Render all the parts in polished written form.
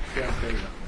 这样可以了。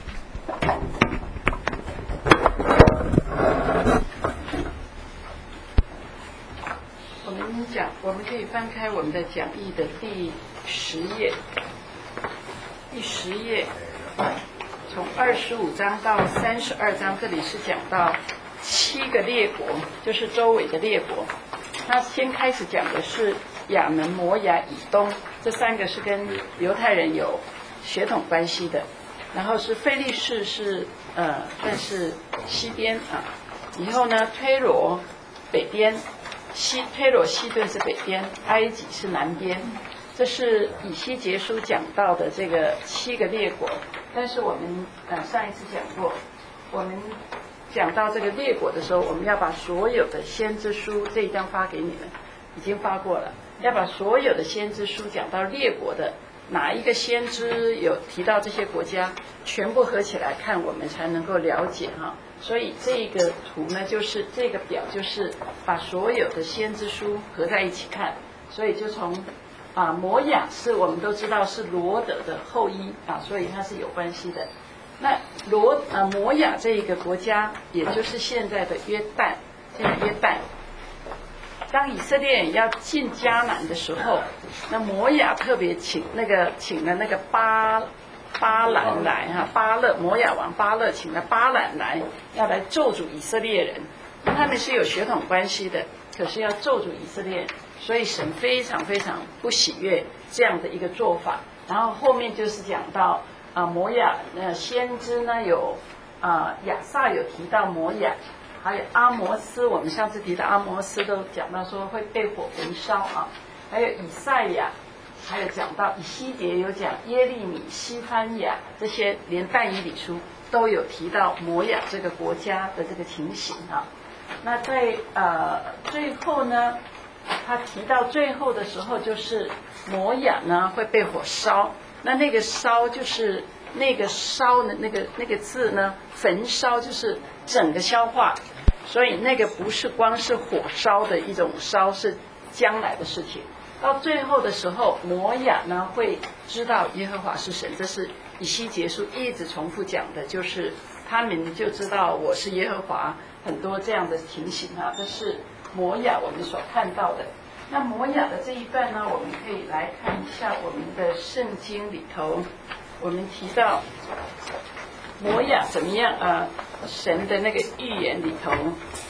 我们可以翻开我们的讲义的第10页，第10页，从25章到32章，这里是讲到7个列国，就是周围的列国。他先开始讲的是亚门、摩亚、以东，这3个是跟犹太人有血统关系的。然后是非利士是但是西边啊，以后呢推罗北边，推罗西顿是北边，埃及是南边。这是以西结书讲到的这个7个列国。但是我们上一次讲过，我们讲到这个列国的时候，我们要把所有的先知书，这一章发给你们，已经发过了，要把所有的先知书讲到列国的哪一个先知有提到这些国家，全部合起来看，我们才能够了解哈。所以这个图呢，就是这个表，就是把所有的先知书合在一起看。所以就从摩亚是我们都知道是罗德的后裔啊，所以它是有关系的。那摩亚这一个国家，也就是现在的约旦，当以色列人要进迦南的时候，那摩亚特别请了那个巴兰来哈，摩亚王巴勒请了巴兰来，要来咒诅以色列人。他们是有血统关系的，可是要咒诅以色列人，所以神非常非常不喜悦这样的一个做法。然后后面就是讲到摩亚先知呢有亚萨有提到摩亚，还有阿摩斯，我们上次提到阿摩斯都讲到说会被火焚烧啊，还有以赛亚，还有讲到以西结有讲耶利米、西番雅，这些连但以理书都有提到摩亚这个国家的这个情形啊。那在最后呢，他提到最后的时候，就是摩亚呢会被火烧。那个烧就是那个烧的那个字呢，焚烧就是整个消化，所以那个不是光是火烧的一种烧，是将来的事情。到最后的时候，摩亚呢会知道耶和华是神，这是以西结书一直重复讲的，就是他们就知道我是耶和华，很多这样的情形啊，这是摩亚我们所看到的。那摩亚的这一段呢，我们可以来看一下我们的圣经里头，我们提到摩亚怎么样啊？神的那个预言里头，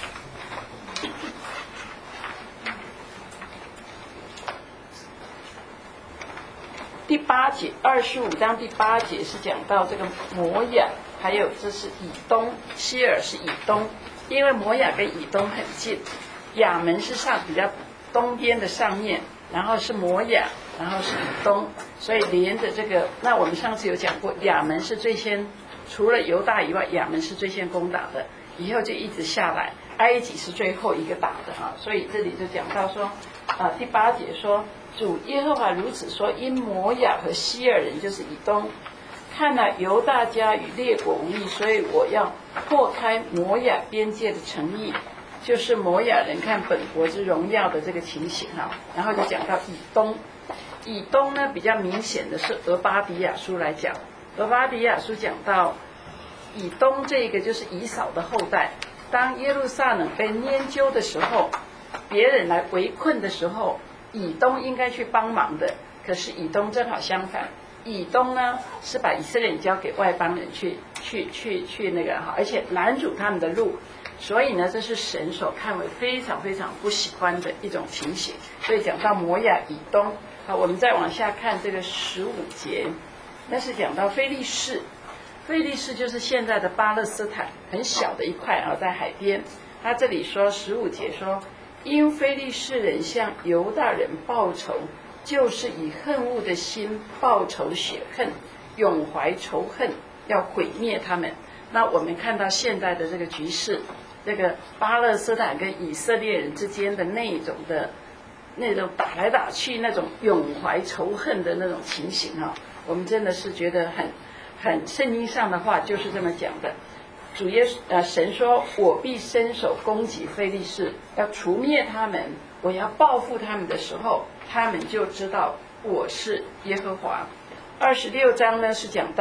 第8节，25章第8节是讲到这个摩亚，还有这是以东，希尔是以东，因为摩亚跟以东很近，亚门是比较东边的上面，然后是摩亚，然后是以东，所以连着这个。那我们上次有讲过，亚门是最先，除了犹大以外，亚门是最先攻打的，以后就一直下来，埃及是最后一个打的啊。所以这里就讲到说，第8节说，主耶和华如此说：因摩亚和西尔人，就是以东，看了犹大家与列国无益，所以我要破开摩亚边界的城邑。就是摩亚人看本国之荣耀的这个情形哈，然后就讲到以东，以东呢比较明显的是俄巴底亚书来讲，俄巴底亚书讲到以东这个就是以扫的后代，当耶路撒冷被拈阄的时候，别人来围困的时候，以东应该去帮忙的，可是以东正好相反，以东呢是把以色列人交给外邦人去那个哈，而且拦阻他们的路。所以呢，这是神所看为非常非常不喜欢的一种情形。所以讲到摩亚以东，好，我们再往下看这个15节，那是讲到非利士。非利士就是现在的巴勒斯坦，很小的一块啊，在海边。他这里说15节说，因非利士人向犹大人报仇，就是以恨恶的心报仇雪恨，永怀仇恨，要毁灭他们。那我们看到现在的这个局势，这个巴勒斯坦跟以色列人之间的那种打来打去，那种永怀仇恨的那种情形啊，我们真的是觉得很圣经上的话就是这么讲的。主神说，我必伸手攻击非利士，要除灭他们，我要报复他们的时候，他们就知道我是耶和华。26章呢是讲到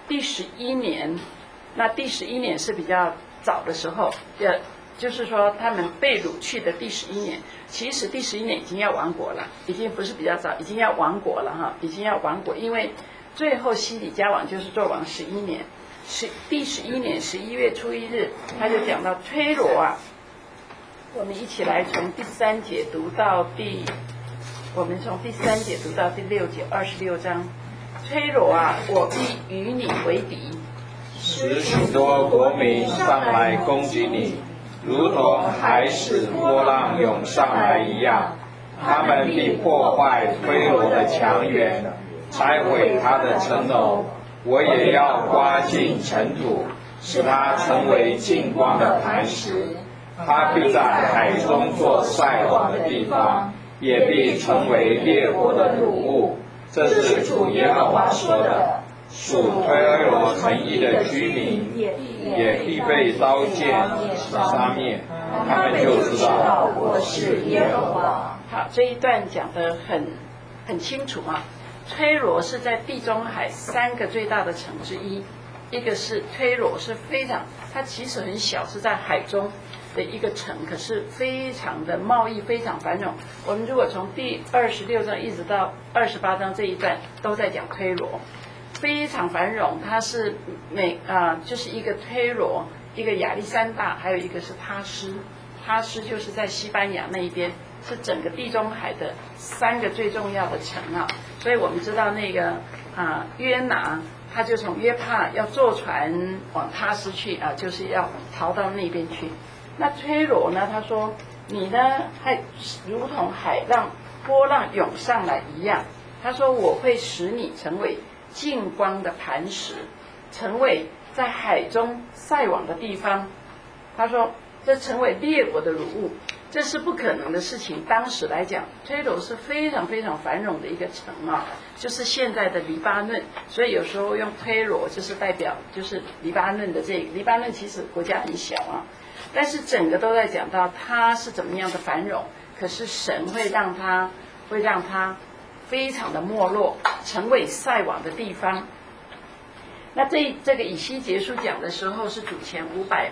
第11年，那第11年是比较早的时候，就是说他们被掳去的第11年，其实第11年已经要亡国了，已经不是比较早，已经要亡国了哈，已经要亡国，因为最后西底家王就是做王11年，第11年11月初1日，他就讲到推罗啊，我们一起来从第3节读到我们从第3节读到第6节，26章，推罗啊，我必与你为敌， 使许多国民上来攻击你，如同海使波浪涌上来一样。他们必破坏推罗的墙垣，拆毁他的城楼。我也要刮尽尘土，使它成为净光的磐石。它必在海中做晒网的地方，也必成为列国的掳物。这是主耶和华说的。属推罗城邑的居民也必被刀剑杀灭，他们就知道我是耶和华。 好，这一段讲得很清楚啊。推罗是在地中海3个最大的城之一，一个是推罗是非常，它其实很小，是在海中的一个城，可是非常的贸易非常繁荣。我们如果从第26章一直到28章这一段都在讲推罗，非常繁荣。它是就是一个推罗，一个亚历山大，还有一个是他施。他施就是在西班牙那一边，是整个地中海的3个最重要的城啊。所以我们知道那个约拿，他就从约帕要坐船往他施去啊，就是要逃到那边去。那推罗呢，他说你呢还如同海浪波浪涌上来一样，他说我会使你成为净光的磐石，成为在海中晒网的地方。他说这成为列国的掳物，这是不可能的事情。当时来讲，推罗是非常非常繁荣的一个城啊，就是现在的黎巴嫩。所以有时候用推罗就是代表就是黎巴嫩的这个。黎巴嫩其实国家很小啊，但是整个都在讲到它是怎么样的繁荣。可是神会让它非常的没落，成为晒网的地方。那这个以西结书讲的时候是主前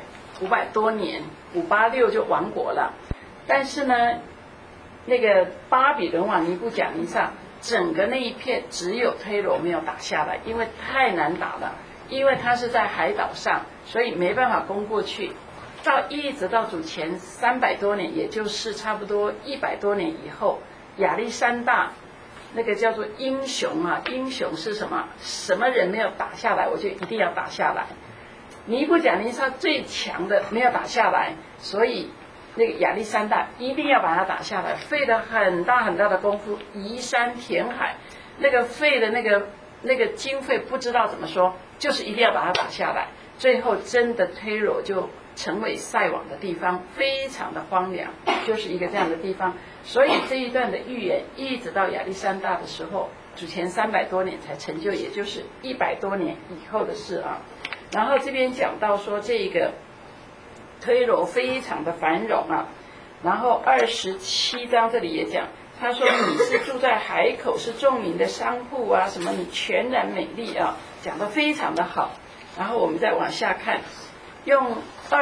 500多年，586就亡国了。但是呢，那个巴比伦王尼布甲尼撒，整个那一片只有推罗没有打下来，因为太难打了，因为它是在海岛上，所以没办法攻过去。一直到主前300多年，也就是差不多100多年以后，亚历山大那个叫做英雄啊，英雄是什么？什么人没有打下来，我就一定要打下来。尼布甲尼撒最强的没有打下来，所以那个亚历山大一定要把它打下来，费了很大很大的功夫，移山填海，那个费的那个经费不知道怎么说，就是一定要把它打下来。最后真的推罗就成为晒网的地方，非常的荒凉，就是一个这样的地方。所以这一段的预言一直到亚历山大的时候，主前300多年才成就，也就是100多年以后的事啊。然后这边讲到说这个推罗非常的繁荣啊，然后27章这里也讲，他说你是住在海口，是众民的商铺啊，什么你全然美丽啊，讲得非常的好。然后我们再往下看，用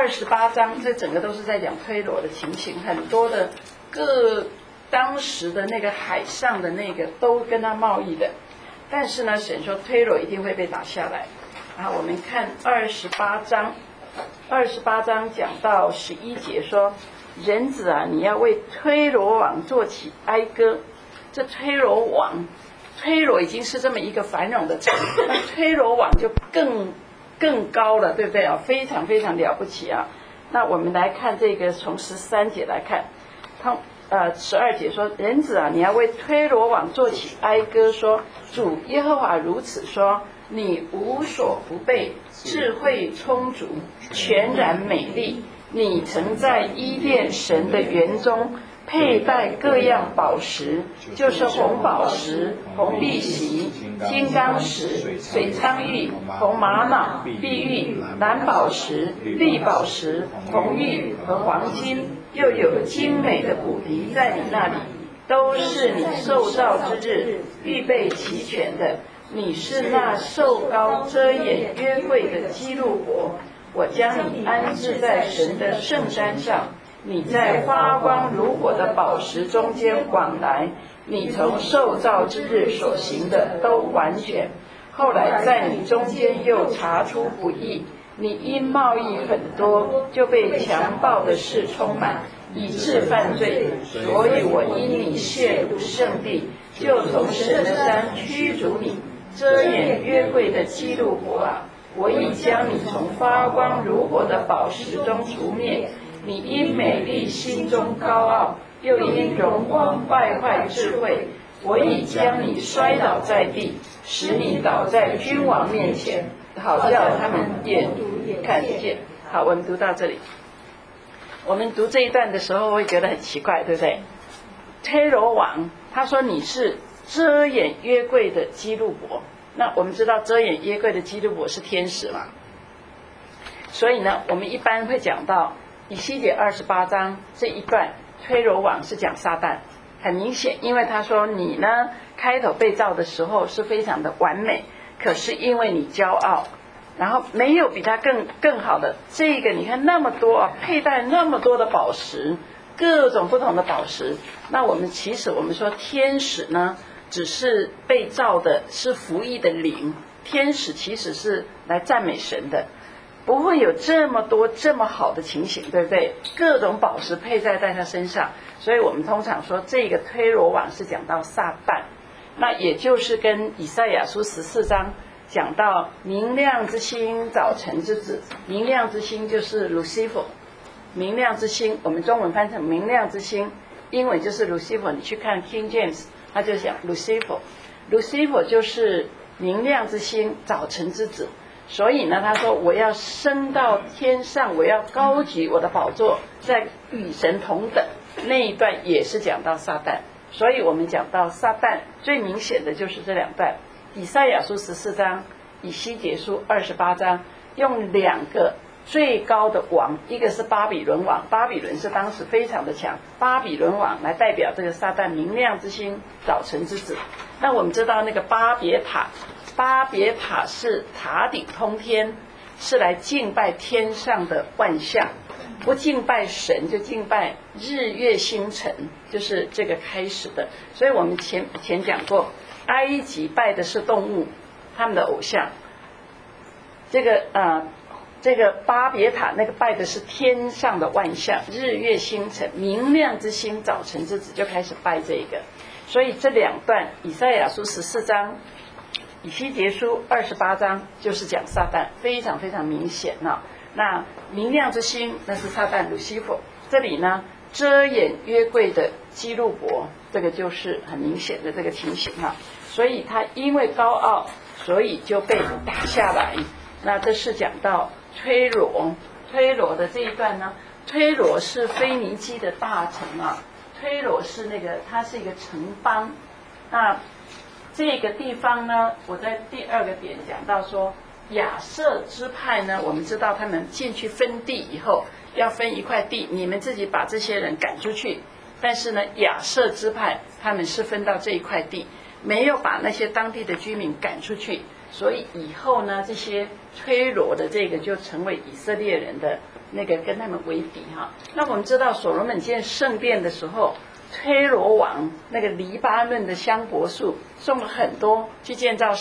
28章，这整个都是在讲推罗的情形，很多的当时的那个海上的那个都跟他贸易的，但是呢，神说推罗一定会被打下来。然后我们看28章讲到11节说，人子啊，你要为推罗王做起哀歌。这推罗已经是这么一个繁荣的城，那推罗王就更高了，对不对啊？非常非常了不起啊！那我们来看这个，从13节来看，12节说，人子啊，你要为推罗王做起哀歌，说主耶和华如此说，你无所不备，智慧充足，全然美丽。你曾在伊甸神的园中佩戴各样宝石，就是红宝石、红碧玺、金刚石、水苍玉、红玛瑙、碧玉、蓝宝石、绿宝石、红玉和黄金，又有精美的骨笛在你那里，都是你受造之日预备齐全的。 你是那受膏遮掩约柜的基路伯，我将你安置在神的圣山上。你在发光如火的宝石中间往来，你从受造之日所行的都完全。后来在你中间又查出不义，你因贸易很多，就被强暴的事充满，以致犯罪。所以我因你亵渎圣地，就从神的山驱逐你。遮掩约柜的基路伯啊，我已将你从发光如火的宝石中除灭。你因美丽心中高傲，又因荣光败坏智慧，我已将你摔倒在地，使你倒在君王面前，好叫他们眼看见。好，我们读到这里。我们读这一段的时候会觉得很奇怪，对不对？推罗王他说你是遮掩约柜的基路伯，那我们知道遮掩约柜的基路伯是天使嘛，所以呢我们一般会讲到以西结28章这一段，推罗王是讲撒旦，很明显，因为他说你呢开头被造的时候是非常的完美，可是因为你骄傲，然后没有比他更好的。这个你看那么多啊，佩戴那么多的宝石，各种不同的宝石。那我们其实我们说天使呢，只是被造的是服役的灵，天使其实是来赞美神的。不会有这么多这么好的情形，对不对？各种宝石佩戴在他身上，所以我们通常说这个推罗王是讲到撒旦，那也就是跟以赛亚书14章讲到明亮之星早晨之子，明亮之星就是 Lucifer， 明亮之星我们中文翻成明亮之星，英文就是 Lucifer。 你去看 King James 他就讲 Lucifer 就是明亮之星早晨之子。所以呢他说我要升到天上，我要高举我的宝座，在与神同等，那一段也是讲到撒旦。所以我们讲到撒旦最明显的就是这两段，以赛亚书14章，以西结书28章，用两个最高的王，一个是巴比伦王，巴比伦是当时非常的强，巴比伦王来代表这个撒旦明亮之星早晨之子。那我们知道那个巴别塔是塔顶通天，是来敬拜天上的万象，不敬拜神就敬拜日月星辰，就是这个开始的。所以我们前讲过，埃及拜的是动物，他们的偶像。这个巴别塔那个拜的是天上的万象，日月星辰，明亮之星早晨之子，就开始拜这个。所以这两段以赛亚书14章，以西结书28章就是讲撒旦，非常非常明显啊。那明亮之星那是撒旦 Lucifer， 这里呢遮掩约柜的基路伯，这个就是很明显的这个情形啊。所以他因为高傲，所以就被打下来。那这是讲到推罗的这一段呢，推罗是腓尼基的大城啊，推罗是它是一个城邦。那这个地方呢，我在第二个点讲到说，亚设支派呢，我们知道他们进去分地以后，要分一块地，你们自己把这些人赶出去。但是呢，亚设支派他们是分到这一块地，没有把那些当地的居民赶出去，所以以后呢，这些推罗的这个就成为以色列人的那个跟他们为敌哈。那我们知道所罗门建圣殿的时候，推罗王那个黎巴嫩的香柏树送了很多去建造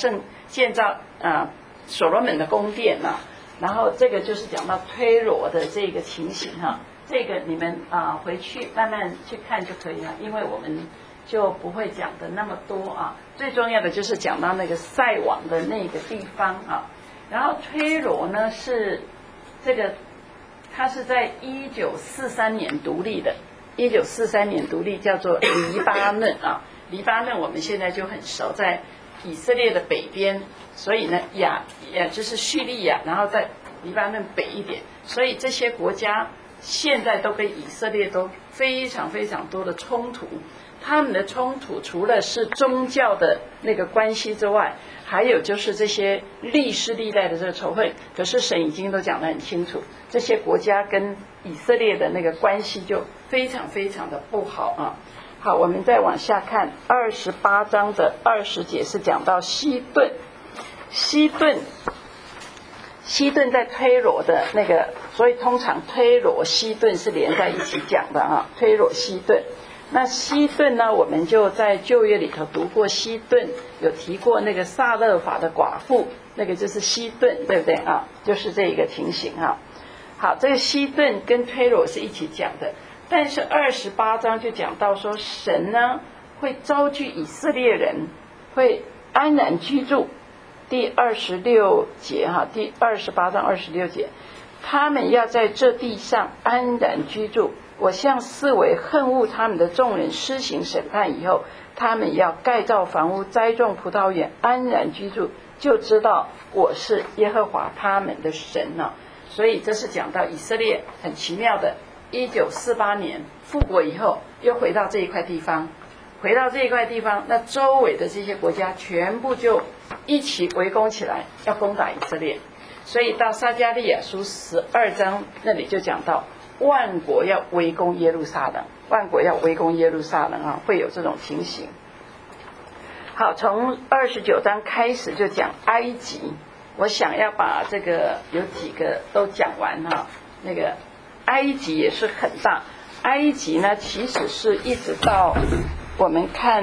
所罗门的宫殿啊。然后这个就是讲到推罗的这个情形哈，这个你们回去慢慢去看就可以了，因为我们就不会讲的那么多啊。最重要的就是讲到那个塞网的那个地方啊。然后推罗呢是这个，它是在1943年独立的，1943年独立，叫做黎巴嫩啊。黎巴嫩我们现在就很熟，在以色列的北边，所以呢就是叙利亚，然后在黎巴嫩北一点，所以这些国家现在都跟以色列都非常非常多的冲突。他们的冲突除了是宗教的那个关系之外，还有就是这些历世历代的这个仇恨。可是神已经都讲得很清楚，这些国家跟以色列的那个关系就非常非常的不好啊。 好，我们再往下看28章的20节，是讲到西顿。西顿在推罗的那个，所以通常推罗西顿是连在一起讲的啊。推罗西顿，那西顿呢，我们就在旧约里头读过，西顿有提过那个撒勒法的寡妇，那个就是西顿，对不对啊？就是这一个情形哈。好，这个西顿跟推罗是一起讲的，但是28章就讲到说，神呢会招聚以色列人，会安然居住。第26节哈，第28章26节，他们要在这地上安然居住。我向四围恨恶他们的众人施行审判以后，他们要盖造房屋，栽种葡萄园，安然居住，就知道我是耶和华他们的神了。所以这是讲到以色列很奇妙的，1948年复国以后，又回到这一块地方。那周围的这些国家全部就一起围攻起来，要攻打以色列。所以到撒迦利亚书12章那里就讲到，万国要围攻耶路撒冷，啊，会有这种情形。好，从29章开始就讲埃及，我想要把这个有几个都讲完哈。那个埃及也是很大，埃及呢其实是一直到我们看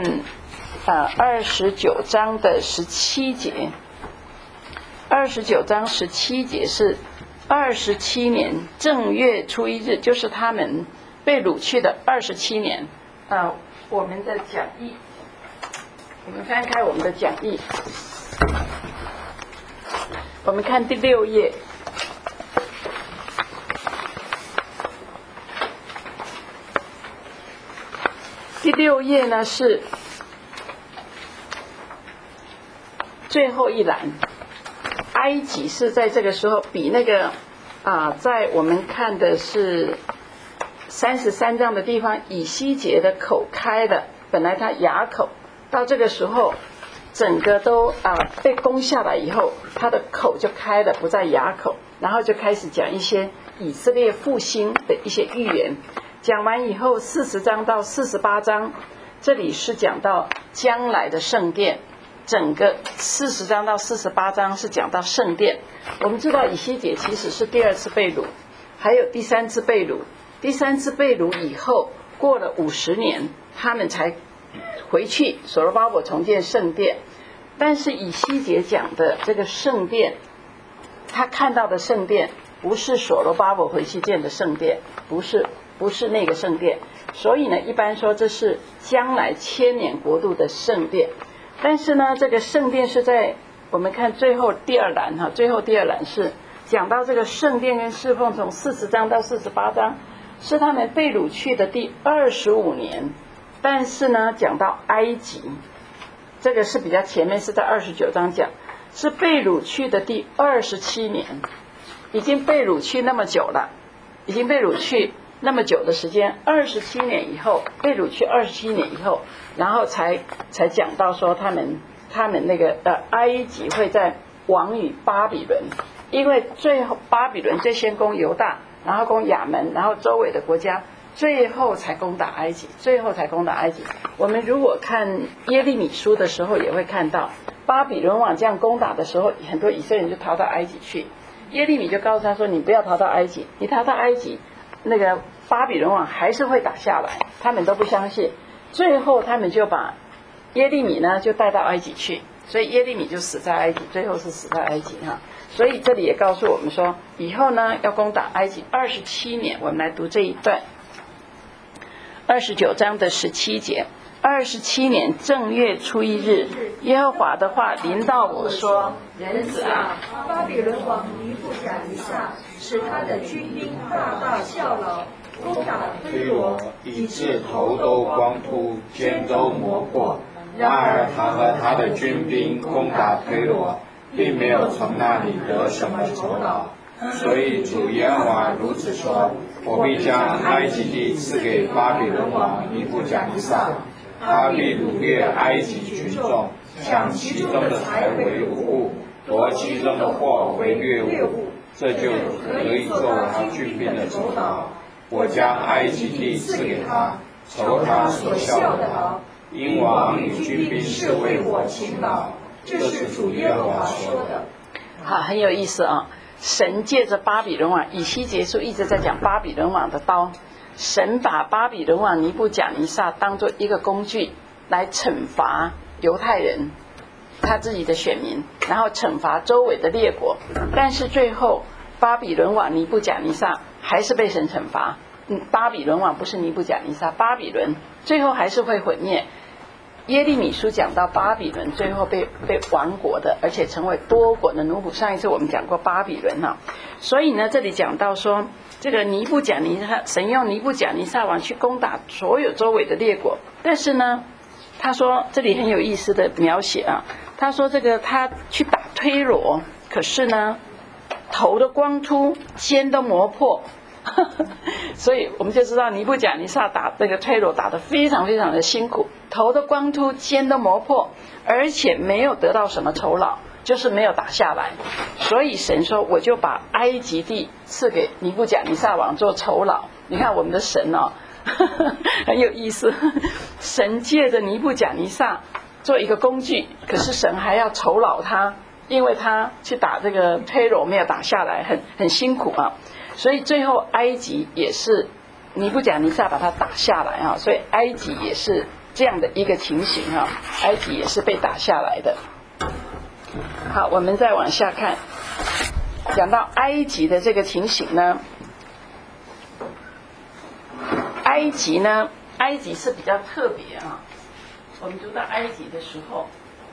29章的17节，29章17节是27年正月初一日，就是他们被掳去的27年。我们的讲义，我们翻开我们的讲义，我们看第6页。第6页呢是最后一栏，埃及是在这个时候比那个在我们看的是33章的地方，以西结的口开了，本来他哑口，到这个时候整个都被攻下来以后，他的口就开了，不再哑口，然后就开始讲一些以色列复兴的一些预言。讲完以后，40章到48章，这里是讲到将来的圣殿。整个40章到48章是讲到圣殿。我们知道以西结其实是第2次被掳，还有第3次被掳。第3次被掳以后，过了50年，他们才回去所罗巴伯重建圣殿。但是以西结讲的这个圣殿，他看到的圣殿不是所罗巴伯回去建的圣殿，不是那个圣殿，所以呢，一般说这是将来千年国度的圣殿。但是呢，这个圣殿是在我们看最后第2栏哈，最后第2栏是讲到这个圣殿跟侍奉，从40章到48章是他们被掳去的第25年。但是呢，讲到埃及，这个是比较前面，是在29章讲，是被掳去的第27年，已经被掳去那么久了，已经被掳去那么久的时间，27年以后，被掳去27年以后，然后才讲到说他们那个埃及会在亡于巴比伦，因为最后巴比伦最先攻犹大，然后攻亚门，然后周围的国家，最后才攻打埃及。我们如果看耶利米书的时候，也会看到巴比伦王这样攻打的时候，很多以色列人就逃到埃及去。耶利米就告诉他说，你不要逃到埃及，你逃到埃及，那个巴比伦王还是会打下来。他们都不相信，最后他们就把耶利米呢就带到埃及去，所以耶利米就死在埃及，最后是死在埃及哈。所以这里也告诉我们说，以后呢要攻打埃及27年。我们来读这一段29章的17节，27年正月初一日，耶和华的话临到我说，人子啊， 巴比伦王尼布甲尼撒使他的军兵大大效劳，攻打推罗， 以致头都光秃，肩都磨破。然而他和他的军兵攻打推罗，并没有从那里得什么酬劳。所以主耶和华如此说，我必将埃及地赐给巴比伦王尼布甲尼撒，他必掳掠埃及群众，抢其中的财为无物，夺其中的货为掠物，这就可以作他军兵的酬劳。我将埃及地赐给他， 酬他所效的劳，因王与军兵是为我勤劳。这是主耶和华说的。 好，很有意思啊！神借着巴比伦王，以西结书一直在讲巴比伦王的刀。神把巴比伦王尼布甲尼撒当作一个工具来惩罚犹太人，他自己的选民，然后惩罚周围的列国。但是最后巴比伦王尼布甲尼撒还是被神惩罚。巴比伦王不是尼布甲尼撒，巴比伦最后还是会毁灭。耶利米书讲到巴比伦最后被亡国的，而且成为多国的奴仆。上一次我们讲过巴比伦哈，所以呢，这里讲到说，这个尼布甲尼撒，神用尼布甲尼撒王去攻打所有周围的列国。但是呢，他说这里很有意思的描写啊，他说这个他去打推罗，可是呢，头的光秃，肩都磨破。所以我们就知道尼布甲尼撒打这个推罗打得非常非常的辛苦，头都光秃，肩都磨破，而且没有得到什么酬劳，就是没有打下来。所以神说，我就把埃及地赐给尼布甲尼撒王做酬劳。你看我们的神哦，很有意思，神借着尼布甲尼撒做一个工具，可是神还要酬劳他，因为他去打这个推罗没有打下来，很辛苦啊。所以最后埃及也是尼布甲尼撒把它打下来啊，所以埃及也是这样的一个情形啊，埃及也是被打下来的。好，我们再往下看，讲到埃及的这个情形呢，埃及是比较特别啊。我们读到埃及的时候，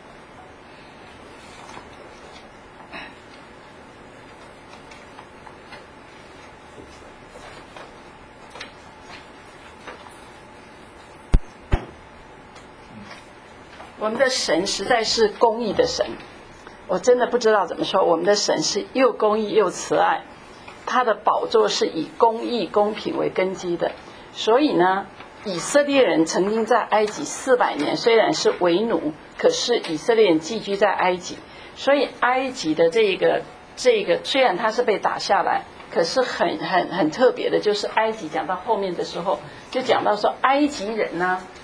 我们的神实在是公义的神，我真的不知道怎么说，我们的神是又公义又慈爱，他的宝座是以公义公平为根基的。所以呢，以色列人曾经在埃及400年，虽然是为奴，可是以色列人寄居在埃及。所以埃及的这个虽然它是被打下来，可是很特别的，就是埃及讲到后面的时候，就讲到说埃及人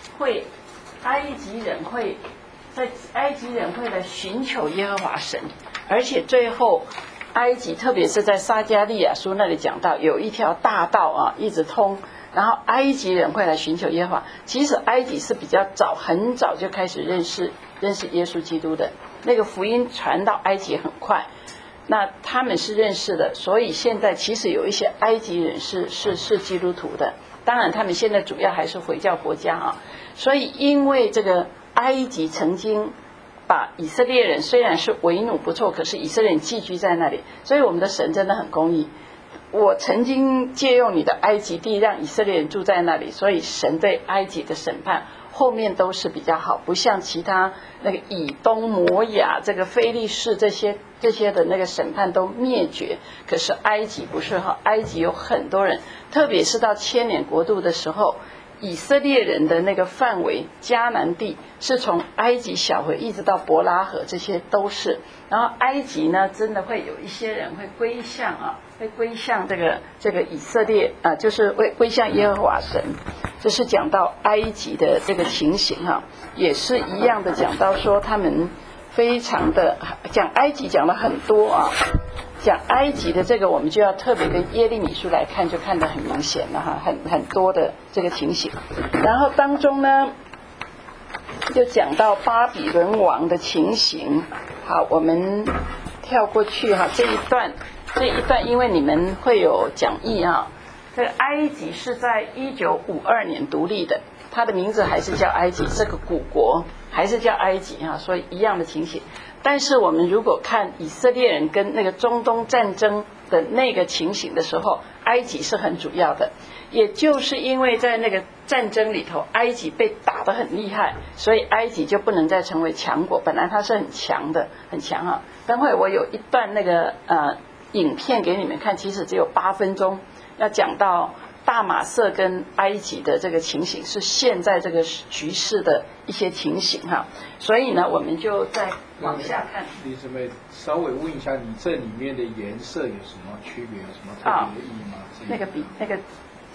会来寻求耶和华神，而且最后埃及特别是在撒迦利亚书那里讲到有一条大道啊，一直通，然后埃及人会来寻求耶和华。其实埃及是比较早，很早就开始认识耶稣基督的，那个福音传到埃及很快，那他们是认识的，所以现在其实有一些埃及人是基督徒的，当然他们现在主要还是回教国家啊。所以因为这个埃及曾经把以色列人虽然是为奴不错，可是以色列人寄居在那里，所以我们的神真的很公义。我曾经借用你的埃及地让以色列人住在那里，所以神对埃及的审判后面都是比较好，不像其他那个以东摩亚这个非利士这些的那个审判都灭绝，可是埃及不是哈，埃及有很多人，特别是到千年国度的时候，以色列人的那个范围，迦南地是从埃及小河一直到伯拉河，这些都是。然后埃及呢，真的会有一些人会归向这个以色列啊，就是会归向耶和华神。这是讲到埃及的这个情形哈，也是一样的讲到说他们非常的讲埃及讲了很多啊。讲埃及的这个，我们就要特别跟耶利米书来看，就看得很明显了哈，很多的这个情形。然后当中呢，就讲到巴比伦王的情形。好，我们跳过去哈，这一段，因为你们会有讲义哈。这个埃及是在1952年独立的，它的名字还是叫埃及，这个古国还是叫埃及哈，所以一样的情形。但是我们如果看以色列人跟那个中东战争的那个情形的时候，埃及是很主要的，也就是因为在那个战争里头，埃及被打得很厉害，所以埃及就不能再成为强国。本来它是很强的，很强啊。等会我有一段那个影片给你们看，其实只有8分钟，要讲到大马色跟埃及的这个情形，是现在这个局势的一些情形哈。所以呢，我们就再往下看。 李姊妹，稍微问一下，你这里面的颜色有什么区别？有什么特别的意义吗？ 那个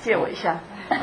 借我一下。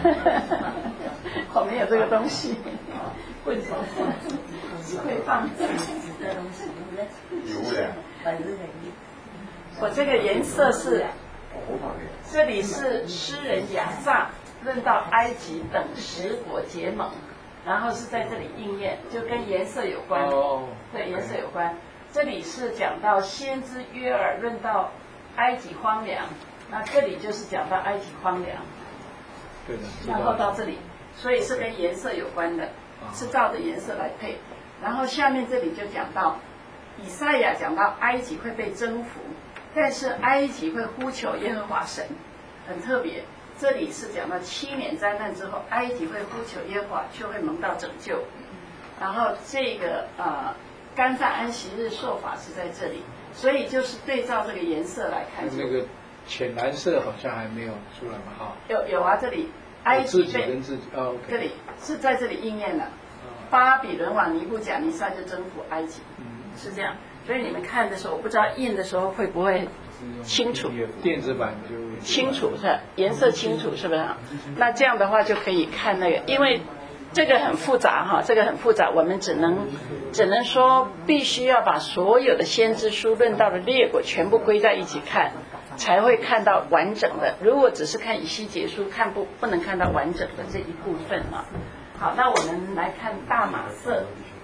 我没有这个东西，棍手只会放纸的东西。 有的。 我这个颜色是，这里是诗人亚萨论到埃及等10国结盟，然后是在这里应验，就跟颜色有关。对，颜色有关。这里是讲到先知约珥论到埃及荒凉，那这里就是讲到埃及荒凉。 对的。 然后到这里，所以是跟颜色有关的，是照着颜色来配。然后下面这里就讲到以赛亚讲到埃及会被征服，但是埃及会呼求耶和华神，很特别。这里是讲到7年灾难之后，埃及会呼求耶和华，就会蒙到拯救。然后这个干犯安息日受法是在这里，所以就是对照这个颜色来看。 那个浅蓝色好像还没有出来嘛，哈。 有啊，这里埃及自己跟自己，OK。 这里是在这里应验了。巴比伦王尼布甲尼撒就征服埃及，是这样。所以你们看的时候，我不知道印的时候会不会清楚。 电子版就清楚是吧？颜色清楚是不是？那这样的话就可以看那个，因为这个很复杂哈，这个很复杂，我们只能说必须要把所有的先知书论到的列国全部归在一起看，才会看到完整的。如果只是看以西结书，不能看到完整的这一部分啊。好，那我们来看大马色。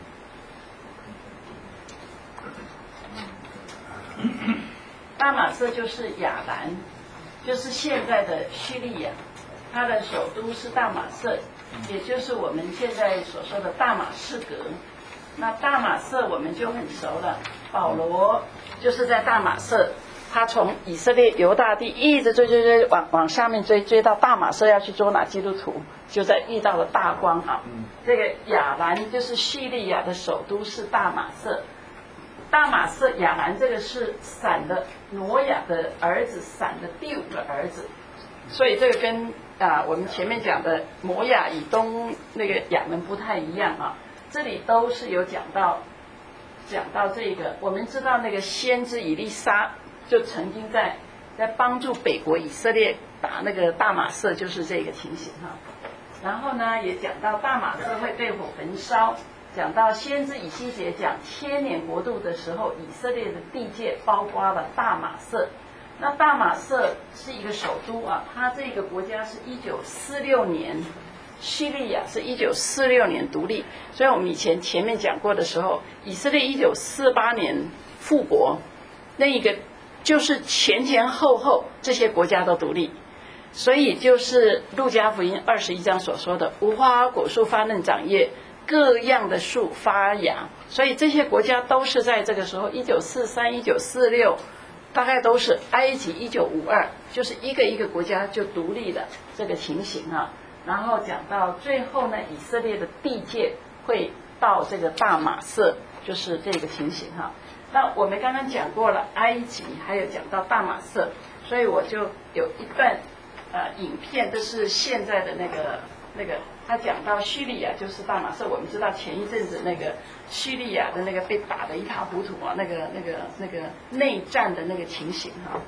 大马色就是亚兰，就是现在的叙利亚，它的首都是大马色，也就是我们现在所说的大马士革。那大马色我们就很熟了，保罗就是在大马色，他从以色列犹大地一直追往下面追到大马色，要去捉拿基督徒，就在遇到了大光啊。这个亚兰就是叙利亚的首都是大马色。大马色亚兰这个是闪的挪亚的儿子，闪的第5个儿子，所以这个跟我们前面讲的摩亚以东那个亚门不太一样啊。这里都是有讲到这个，我们知道那个先知以利沙就曾经在帮助北国以色列打那个大马色，就是这个情形哈。然后呢，也讲到大马色会被火焚烧。讲到先知以西结讲千年国度的时候，以色列的地界包括了大马色。那大马色是一个首都啊，它这个国家是1946年，叙利亚是1946年独立。所以我们前面讲过的时候，以色列1948年复国，那一个就是前后这些国家都独立。所以就是路加福音21章所说的，无花果树发嫩长叶，各样的树发芽。所以这些国家都是在这个时候，1943、1946，大概都是埃及1952，就是一个国家就独立了这个情形啊。然后讲到最后呢，以色列的地界会到这个大马色，就是这个情形哈。那我们刚刚讲过了埃及，还有讲到大马色，所以我就有一段影片，这是现在的那个他讲到叙利亚就是大马色。我们知道前一阵子那个叙利亚的那个被打得一塌糊涂啊，那个内战的那个情形哈。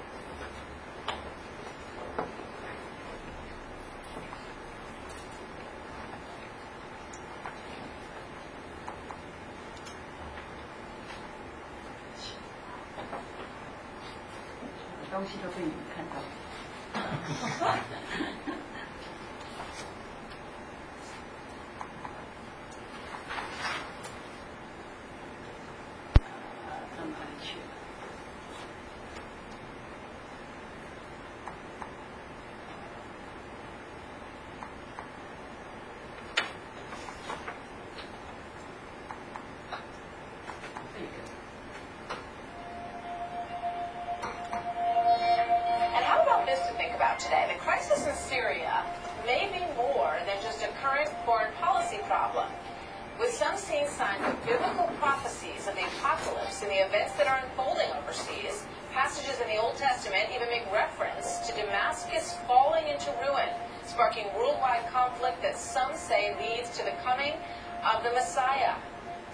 东西都被你们看到。 Today, the crisis in Syria may be more than just a current foreign policy problem, with some seeing signs of biblical prophecies of the apocalypse and the events that are unfolding overseas. Passages in the Old Testament even make reference to Damascus falling into ruin, sparking worldwide conflict that some say leads to the coming of the Messiah.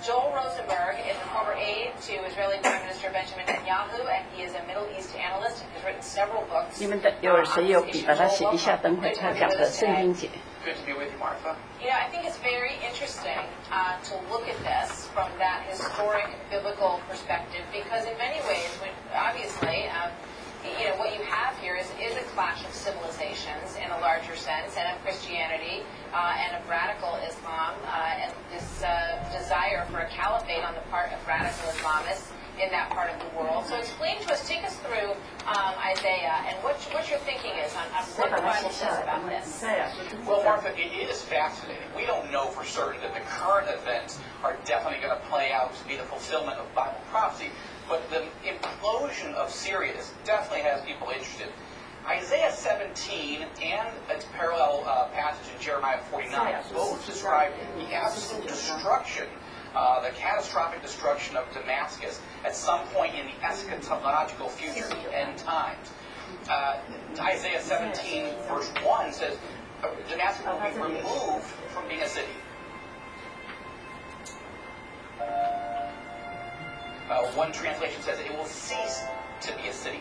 Joel Rosenberg is a former aide to Israeli Prime Minister Benjamin Netanyahu, and he is a Middle East analyst and has written several books. 你们的有谁有笔把它写一下，等会他讲的圣经节。 Good to be with you, Martha. You know, I think it's very interesting to look at this from that historic biblical perspective, because in many ways, obviously, you know, what you have here is a clash of civilizations in a larger sense, and of Christianity and of radical Islam, and this desire for a caliphate on the part of radical Islamists in that part of the world. So explain to us, take us through Isaiah, and what your thinking is on what the Bible says about this. Well, Martha, it is fascinating. We don't know for certain that the current events are definitely going to play out to be the fulfillment of Bible prophecy, but the implosion of Syria definitely has people interested. Isaiah 17 and its parallel passage in Jeremiah 49 both describe the absolute destruction, the catastrophic destruction of Damascus at some point in the eschatological future, the end times. Isaiah 17 verse 1 says, Damascus will be removed from being a city. One translation says it will cease to be a city.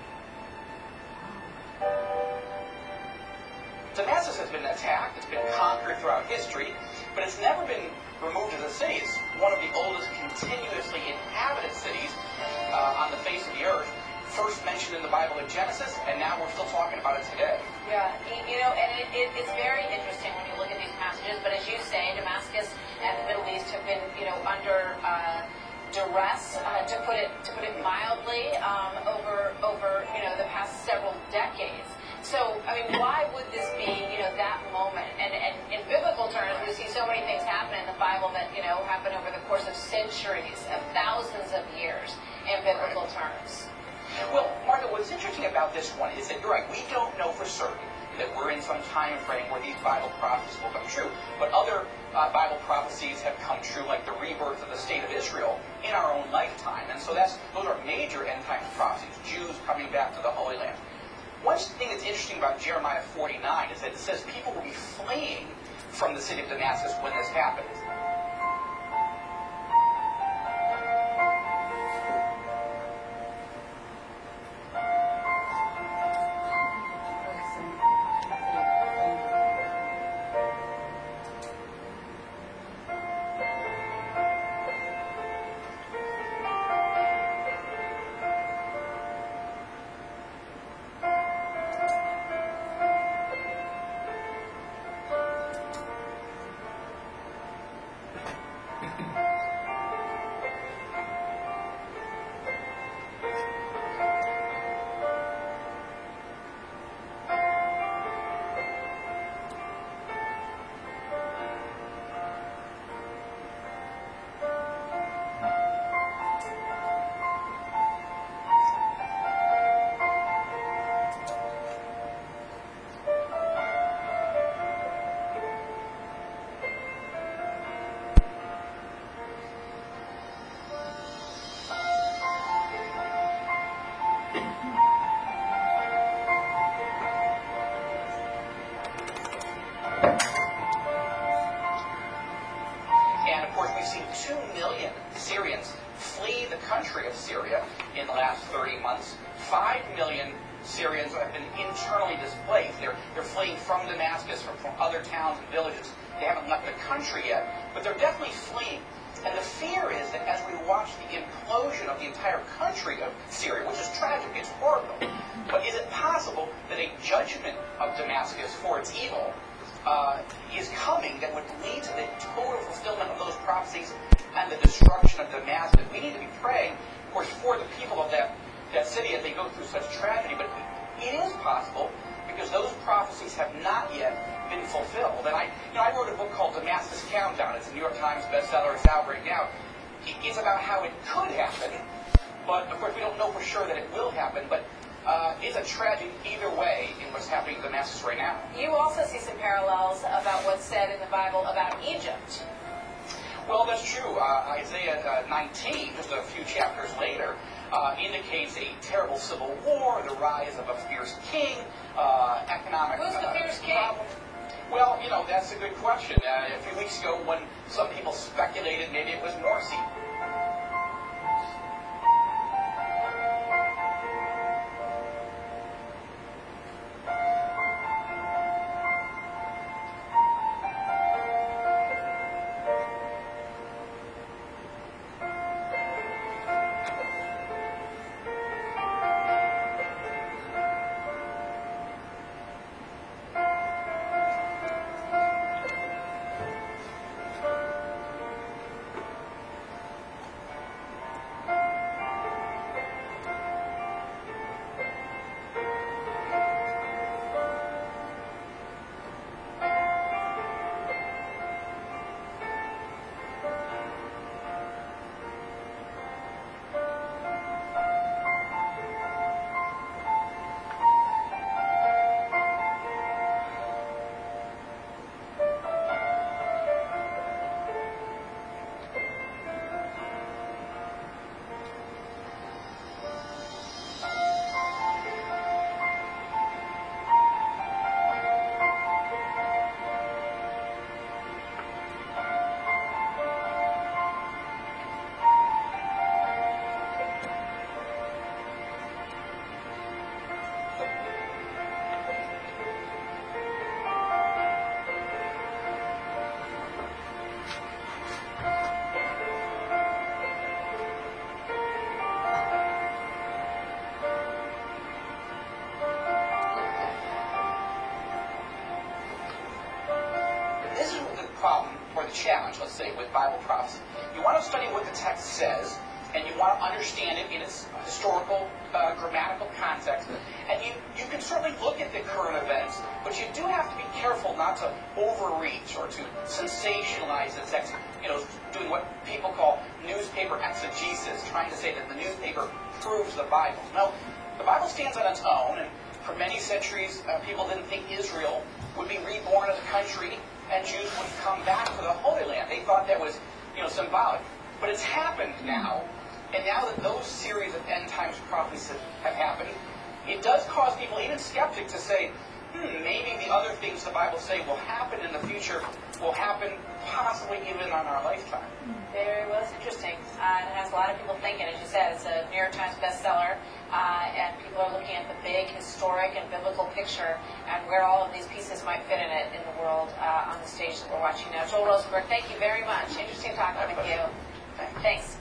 Damascus has been attacked, it's been conquered throughout history, but it's never been removed as a city. It's one of the oldest continuously inhabited cities on the face of the earth. First mentioned in the Bible in Genesis, and now we're still talking about it today. Yeah, you know, and it's very interesting when you look at these passages, but as you say, Damascus and the Middle East have been, you know, under duress, to put it mildly, over you know the past several decades. So, I mean, why would this be, you know, that moment? And in biblical terms, we see so many things happen in the Bible that, you know, happen over the course of centuries, of thousands of years in biblical terms. Well, Martha, what's interesting about this one is that you're right, we don't know for certain that we're in some time frame where these Bible prophecies will come true. But other Bible prophecies have come true, like the rebirth of the state of Israel in our own lifetime. And so those are major end time prophecies, Jews coming back to the Holy Land. One thing that's interesting about Jeremiah 49 is that it says people will be fleeing from the city of Damascus when this happens. Syrians flee the country of Syria in the last 30 months. 5 million Syrians have been internally displaced. They're fleeing from Damascus, from other towns and villages. They haven't left the country yet, but they're definitely fleeing. And the fear is that as we watch the implosion of the entire country of Syria, which is tragic, it's horrible, but is it possible that a judgment of Damascus for its evil is coming that would lead to the total fulfillment of those prophecies and the destruction of Damascus? We need to be praying, of course, for the people of that city as they go through such tragedy, but it is possible because those prophecies have not yet been fulfilled. And I wrote a book called Damascus Countdown. It's a New York Times bestseller. It's out right now. It's about how it could happen, but of course we don't know for sure that it will happen, but it's a tragedy either way in what's happening in Damascus right now. You also see some parallels about what's said in the Bible about Egypt. Well, that's true. Isaiah 19, just a few chapters later, indicates a terrible civil war, the rise of a fierce king, economic Who's the fierce king? problem. Well, that's a good question. A few weeks ago, when some people speculated maybe it was Morsi. Challenge, let's say, with Bible prophecy. You want to study what the text says, and you want to understand it in its historical, grammatical context. And you can certainly look at the current events, but you do have to be careful not to overreach or to sensationalize the text, doing what people call newspaper exegesis, trying to say that the newspaper proves the Bible. No, the Bible stands on its own, and for many centuries, people didn't think Israel would be reborn as a country and Jews would come back to the Holy Land. They thought that was, symbolic. But it's happened now, and now that those series of end times prophecies have happened, it does cause people, even skeptics, to say, maybe the other things the Bible say will happen in the future will happen possibly even on our lifetime. Very well, it's interesting. It has a lot of people thinking. As you said, it's a New York Times bestseller, and people are looking at the big historic and biblical picture and where all of these pieces might fit in it in the world on the stage that we're watching now. Joel Rosenberg, thank you very much. Interesting talking with you. Thanks.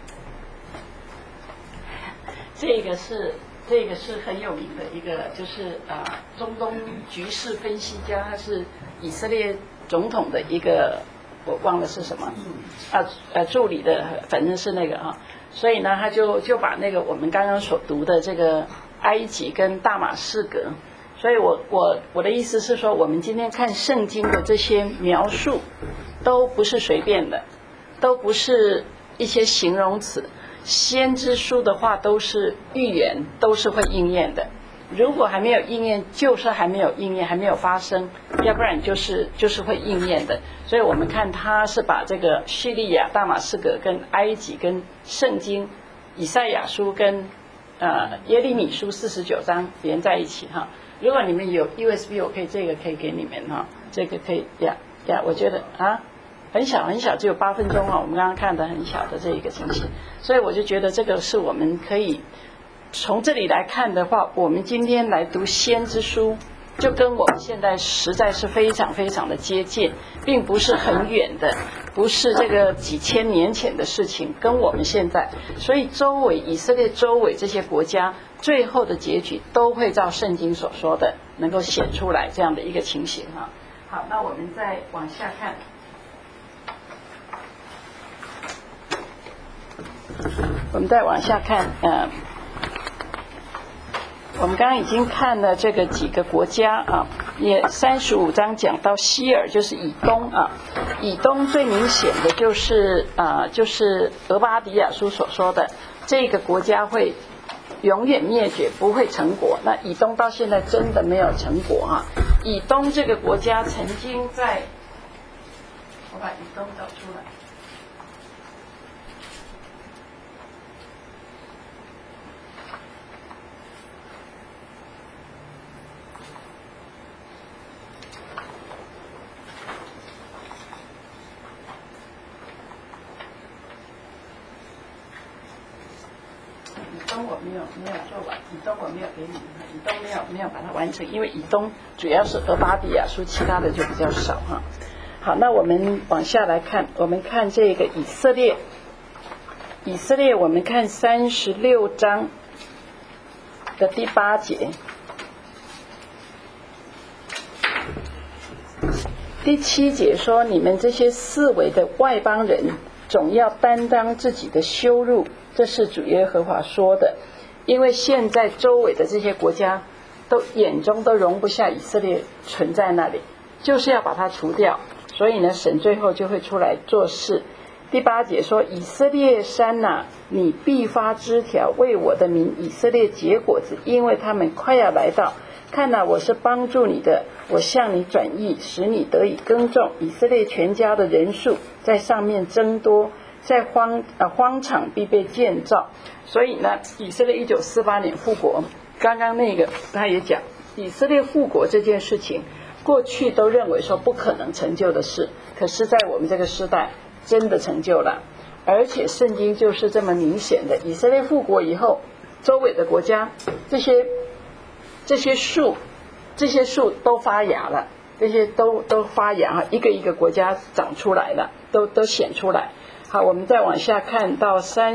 这个是很有名的一个，就是中东局势分析家，他是以色列总统的一个，我忘了是什么，助理的，反正是那个啊，所以呢，他就把那个我们刚刚所读的这个埃及跟大马士革，所以我的意思是说，我们今天看圣经的这些描述，都不是随便的，都不是一些形容词。先知书的话都是预言，都是会应验的。如果还没有应验，就是还没有应验，还没有发生，要不然就是会应验的。所以我们看他是把这个叙利亚、大马士革跟埃及跟圣经以赛亚书跟耶利米书49章连在一起哈。如果你们有 USB， 我可以可以给你们哈，这个可以我觉得很小很小，只有8分钟啊。我们刚刚看的很小的这一个情形，所以我就觉得这个是我们可以从这里来看的话，我们今天来读先知书，就跟我们现在实在是非常非常的接近，并不是很远的，不是这个几千年前的事情，跟我们现在，所以以色列周围这些国家，最后的结局都会照圣经所说的，能够显出来这样的一个情形哈。好，那我们再往下看。我们再往下看，我们刚刚已经看了这个几个国家啊，也35章讲到西尔，就是以东啊，以东最明显的就是俄巴底亚书所说的，这个国家会永远灭绝，不会成国。那以东到现在真的没有成国啊。以东这个国家曾经在，我把以东找出来。 我没有做完，以东我没有给你们，以东没有把它完成，因为以东主要是俄巴底亚书，其他的就比较少哈。好，那我们往下来看，我们看这个以色列，我们看36章的第8节。第7节说，你们这些四围的外邦人总要担当自己的羞辱，这是主耶和华说的。因为现在周围的这些国家都眼中都容不下以色列存在那里，就是要把它除掉，所以呢神最后就会出来做事。第8节说，以色列山哪，你必发枝条，为我的名以色列结果子，因为他们快要来到。看哪，我是帮助你的，我向你转意，使你得以耕种。以色列全家的人数在上面增多，在荒场必被建造。所以呢，以色列1948年复国，刚刚那个他也讲，以色列复国这件事情，过去都认为说不可能成就的事，可是在我们这个时代真的成就了。而且圣经就是这么明显的，以色列复国以后，周围的国家这些树都发芽了，这些都发芽，一个一个国家长出来了，都显出来。好，我们再往下看到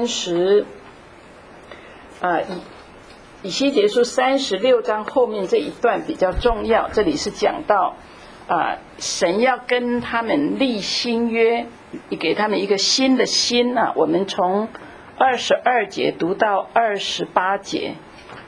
以西结书36章后面这一段比较重要，这里是讲到神要跟他们立新约，给他们一个新的心啊。我们从22节读到28节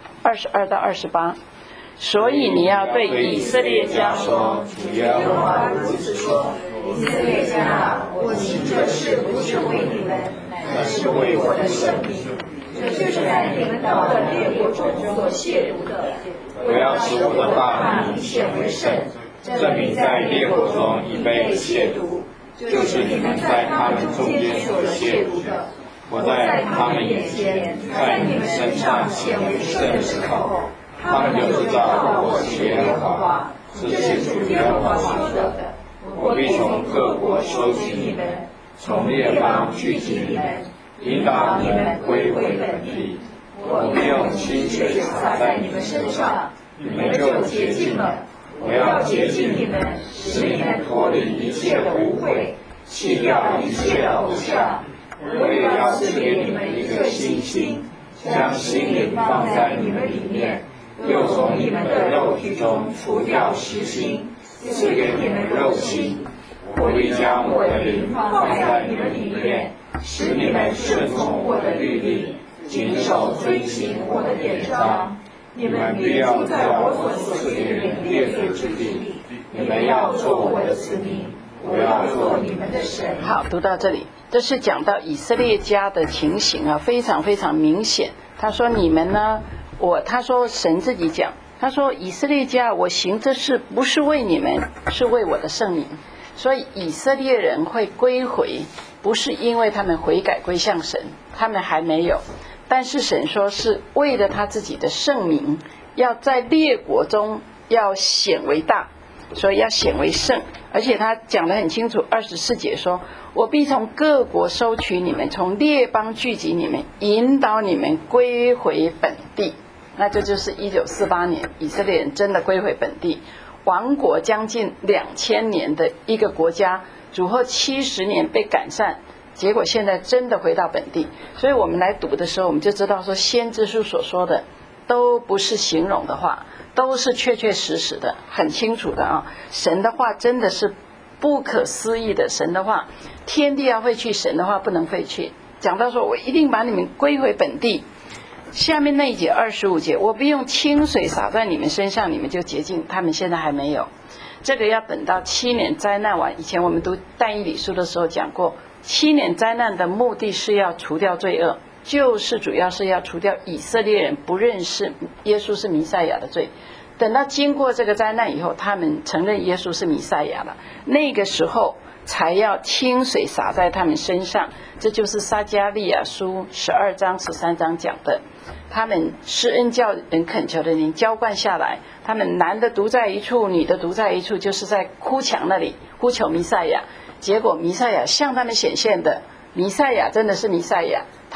，22到28。所以你要对以色列家说， 耶和华如此说，以色列家啊，我行这事不是为你们，乃是为我的圣名，这就是在你们到的列国中所亵渎的。 我要使我的大名显为圣，证明在列国中已被亵渎，就是你们在他们中间所亵渎的。我在他们眼前，在你们身上显为圣的时候，他们就知道我是耶和华，这是主耶和华说的。我必从各国收集你们，从列邦聚集你们，引导你们归回本地。我必用清水洒在你们身上，你们就洁净了。我要洁净你们，使你们脱离一切的污秽，弃掉一切的偶像。我也要赐给你们一个新心，将心灵放在你们里面，又从你们的肉体中除掉实心，赐给你们肉心。我必将我的灵放在你们里面，使你们顺从我的律例，谨守遵行我的典章。你们必要在我所赐给你们列祖之地，你们要做我的子民，我要做你们的神。 好，读到这里，这是讲到以色列家的情形啊，非常非常明显。他说你们呢，他说神自己讲，他说以色列家，我行这事不是为你们，是为我的圣名。所以以色列人会归回，不是因为他们悔改归向神，他们还没有，但是神说是为了他自己的圣名，要在列国中要显为大，所以要显为圣。而且他讲得很清楚，24节说，我必从各国收取你们，从列邦聚集你们，引导你们归回本地。那这就是1948年以色列人真的归回本地，亡国将近2000年的一个国家，主后70年被赶散，结果现在真的回到本地。所以我们来读的时候，我们就知道说先知书所说的都不是形容的话，都是确确实实的，很清楚的啊。神的话真的是不可思议的，神的话天地要废去，神的话不能废去。讲到说我一定把你们归回本地，下面那一节25节，我必用清水洒在你们身上，你们就洁净。他们现在还没有，这个要等到7年灾难完。以前我们读但以理书的时候讲过，7年灾难的目的是要除掉罪恶，就是主要是要除掉以色列人不认识耶稣是弥赛亚的罪。等到经过这个灾难以后，他们承认耶稣是弥赛亚了，那个时候才要清水洒在他们身上。这就是撒迦利亚书12章13章讲的，他们施恩叫人恳求的灵浇灌下来，他们男的独在一处，女的独在一处，就是在哭墙那里呼求弥赛亚。结果弥赛亚向他们显现的，弥赛亚真的是弥赛亚，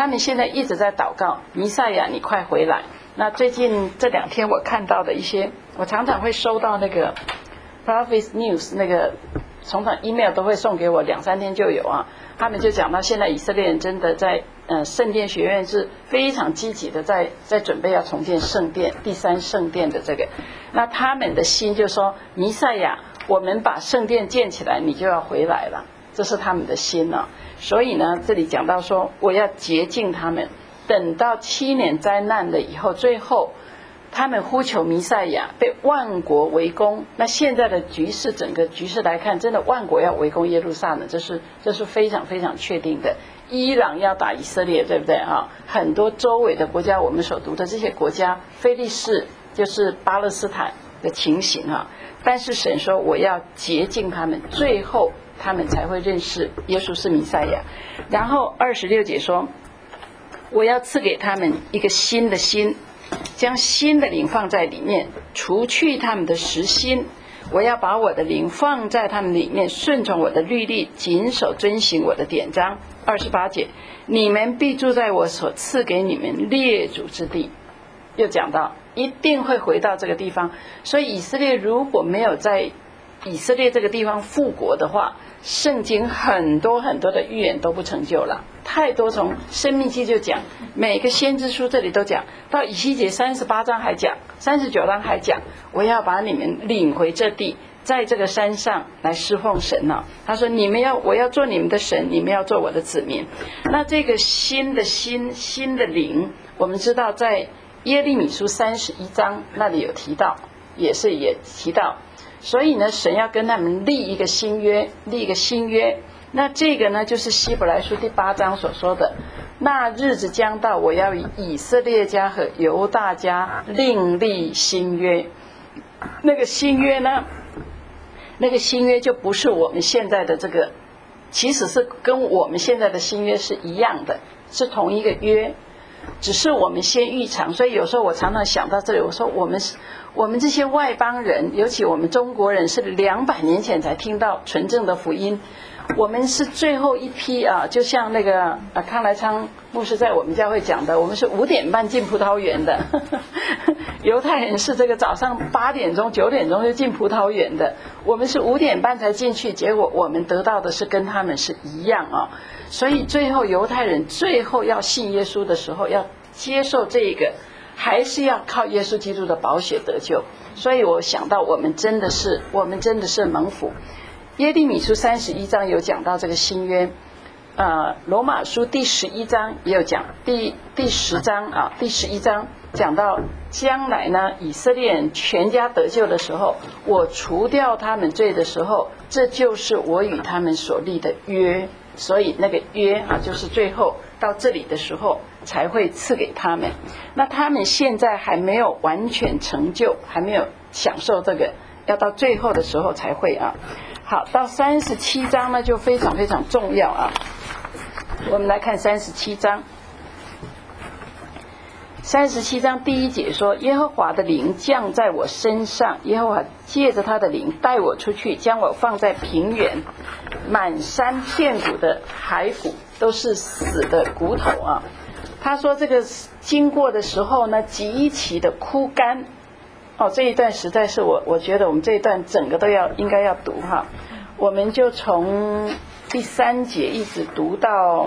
他们现在一直在祷告，弥赛亚你快回来。那最近这2天我看到的一些，我常常会收到那个 Prophet News 那个从场 email 都会送给我2-3天就有啊。他们就讲到现在以色列人真的在圣殿学院是非常积极的在准备要重建圣殿，第3圣殿的这个。那他们的心就说，弥赛亚，我们把圣殿建起来，你就要回来了，这是他们的心啊。所以呢，这里讲到说，我要洁净他们，等到7年灾难了以后，最后他们呼求弥赛亚，被万国围攻。那现在的局势，整个局势来看，真的万国要围攻耶路撒冷，这是非常非常确定的。伊朗要打以色列，对不对啊？很多周围的国家，我们所读的这些国家，非利士就是巴勒斯坦的情形啊。但是神说，我要洁净他们，最后他们才会认识耶稣是弥赛亚。然后26节说，我要赐给他们一个新的心，将新的灵放在里面，除去他们的实心。我要把我的灵放在他们里面，顺从我的律例，谨守遵行我的典章。28节，你们必住在我所赐给你们列祖之地。又讲到一定会回到这个地方，所以以色列如果没有在以色列这个地方复国的话，圣经很多很多的预言都不成就了。太多，从申命记就讲，每个先知书这里都讲到，以西结38章还讲，39章还讲，我要把你们领回这地，在这个山上来侍奉神啊。他说我要做你们的神，你们要做我的子民。那这个新的心，新的灵，我们知道在耶利米书31章那里有提到，也提到。所以呢，神要跟他们立一个新约。那这个呢，就是希伯来书第8章所说的，那日子将到，我要与以色列家和犹大家另立新约。那个新约呢，就不是我们现在的这个，其实是跟我们现在的新约是一样的，是同一个约，只是我们先预尝。所以有时候我常常想到这里，我说我们这些外邦人，尤其我们中国人，是200年前才听到纯正的福音。我们是最后一批啊，就像那个康来昌牧师在我们教会讲的，我们是5点半进葡萄园的犹太人是这个早上8点钟9点钟就进葡萄园的，我们是5点半才进去，结果我们得到的是跟他们是一样啊。所以最后犹太人最后要信耶稣的时候，要接受这个，还是要靠耶稣基督的宝血得救。所以我想到我们真的是蒙福。耶利米书31章有讲到这个新约，罗马书第11章也有讲，第10章啊，第11章讲到将来呢，以色列人全家得救的时候，我除掉他们罪的时候，这就是我与他们所立的约。所以那个约啊，就是最后到这里的时候才会赐给他们。那他们现在还没有完全成就，还没有享受这个，要到最后的时候才会啊。好，到37章呢就非常非常重要啊。我们来看37章。37章第1节说，耶和华的灵降在我身上，耶和华借着他的灵带我出去，将我放在平原，满山遍谷的骸骨，都是死的骨头啊。他说这个经过的时候呢，极其的枯干。这一段实在是我觉得我们这一段整个都应该要读哈。我们就从第3节一直读到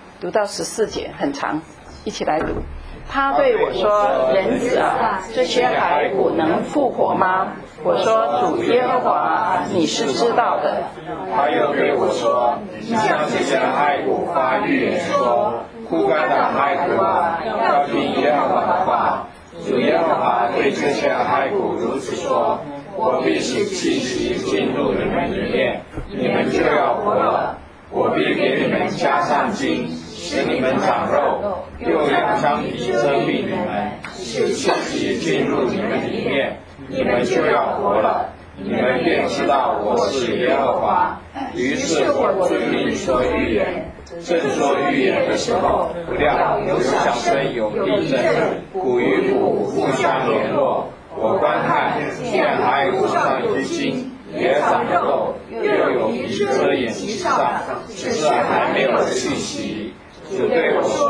14节，很长，一起来读。他对我说，人子啊，这些骸骨能复活吗？我说，主耶和华，你是知道的。 他又对我说，你向这些骸骨发预言说，枯干的骸骨啊，要听耶和华的话。主耶和华对这些骸骨如此说，我必使气息进入你们里面，你们就要活了。我必给你们加上筋，使你们长肉，又要将皮遮蔽你们，使气息进入你们里面，你们就要活了。你们便知道我是耶和华。于是我遵命说预言。正说预言的时候，不料有响声，有地震，骨与骨互相联络。我观看，见骸骨上有筋，也长肉，又有皮遮掩其上，只是还没有气息。主对我说，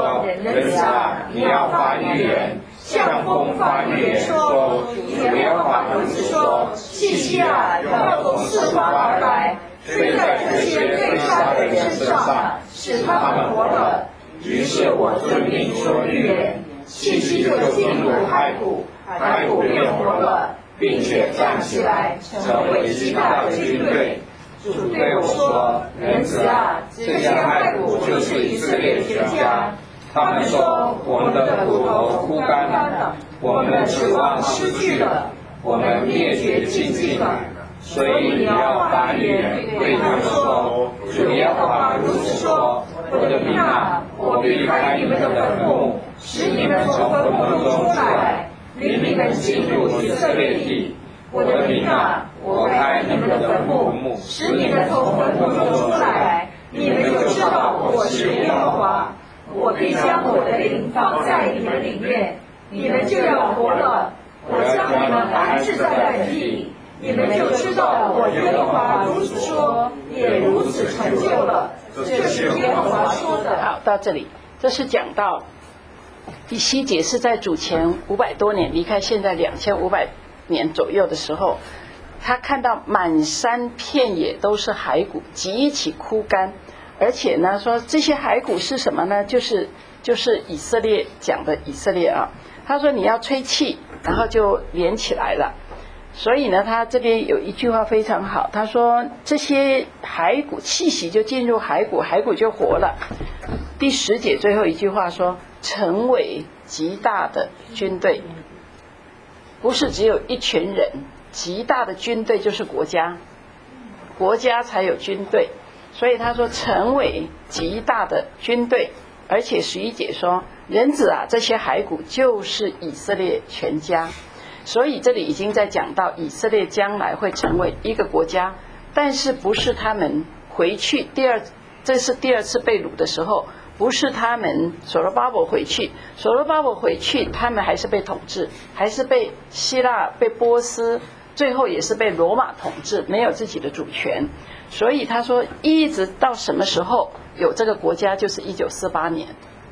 人子啊，你要发预言，向风发预言说，耶和华如此说，气息啊，要从四方而来，吹在这些被杀的人身上，使他们活了。于是我遵命说预言，气息就进入骸骨，骸骨变活了，并且站起来，成为极大的军队。主对我说：“人子啊，这些骸骨就是以色列全家。他们说，我们的骨头枯干了，我们的指望失去了，我们灭绝尽尽了。所以你要发预言对他们说：主耶和华如此说，我的民啊，我避开你们的坟墓，使你们从坟墓中出来，领你们进入以色列地。我的民啊，我开你们的坟墓，使你们从坟墓中出来，你们就知道我是耶和华。我必将我的灵放在你们里面，你们就要活了。我将你们安置在本地，你们就知道我耶和华如此说，也如此成就了。这是耶和华说的。 好，到这里，这是讲到第7节是在主前500多年，离开现在2500年左右的时候，他看到满山遍野都是骸骨，极其枯干。而且呢，说这些骸骨是什么呢？就是以色列讲的以色列啊。他说你要吹气，然后就连起来了。所以呢，他这边有一句话非常好，他说这些骸骨气息就进入骸骨，骸骨就活了。第10节最后一句话说，成为极大的军队，不是只有一群人，极大的军队就是国家，国家才有军队。所以他说成为极大的军队，而且11节说人子啊，这些骸骨就是以色列全家。所以这里已经在讲到以色列将来会成为一个国家，但是不是他们回去这是第二次被掳的时候，不是他们所罗巴伯回去，所罗巴伯回去他们还是被统治，还是被希腊被波斯，最后也是被罗马统治，没有自己的主权。所以他说一直到什么时候有这个国家，就是1948年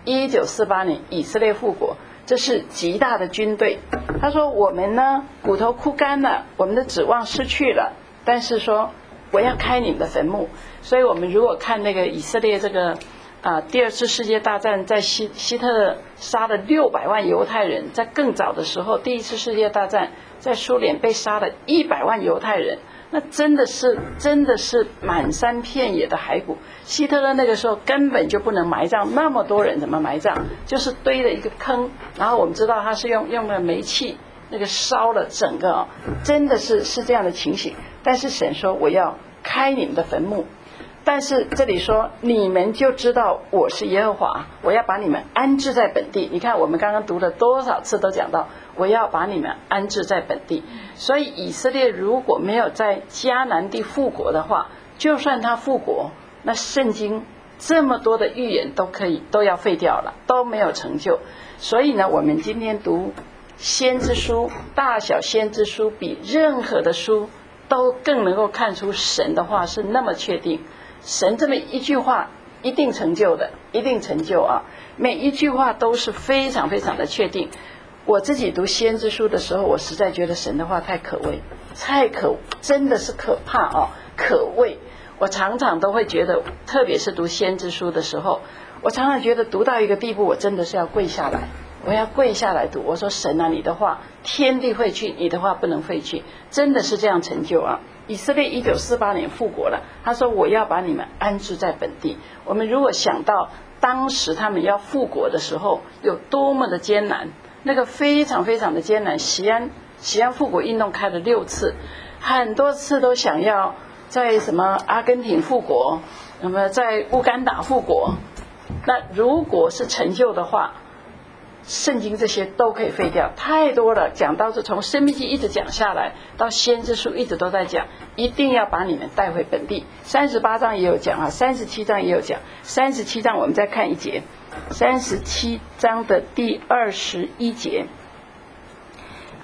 1948年以色列复国，这是极大的军队。他说我们呢骨头枯干了，我们的指望失去了，但是说我要开你们的坟墓。所以我们如果看那个以色列这个第二次世界大战，在希特勒杀了600万犹太人，在更早的时候第一次世界大战在苏联被杀了100万犹太人，那真的是满山遍野的骸骨。希特勒那个时候根本就不能埋葬那么多人，怎么埋葬？就是堆了一个坑，然后我们知道他是用了煤气那个烧了整个真的是这样的情形。但是神说我要开你们的坟墓，但是这里说你们就知道我是耶和华，我要把你们安置在本地。你看我们刚刚读了多少次都讲到我要把你们安置在本地。所以以色列如果没有在迦南地复国的话，就算他复国，那圣经这么多的预言都要废掉了，都没有成就。所以呢，我们今天读先知书，大小先知书比任何的书都更能够看出神的话是那么确定，神这么一句话一定成就的，一定成就啊！每一句话都是非常非常的确定。我自己读先知书的时候，我实在觉得神的话太可畏，真的是可怕啊，可畏。我常常都会觉得，特别是读先知书的时候，我常常觉得读到一个地步，我真的是要跪下来，我要跪下来读。我说神啊，你的话天地会去，你的话不能废去，真的是这样成就啊！以色列1948年复国了，他说我要把你们安置在本地。我们如果想到当时他们要复国的时候有多么的艰难，那个非常非常的艰难。西安复国运动开了6次，很多次都想要在什么阿根廷复国，那么在乌干达复国。那如果是成就的话，圣经这些都可以废掉，太多了。讲到是从申命记一直讲下来，到先知书一直都在讲，一定要把你们带回本地。38章也有讲啊，37章也有讲。37章我们再看一节，37章的第21节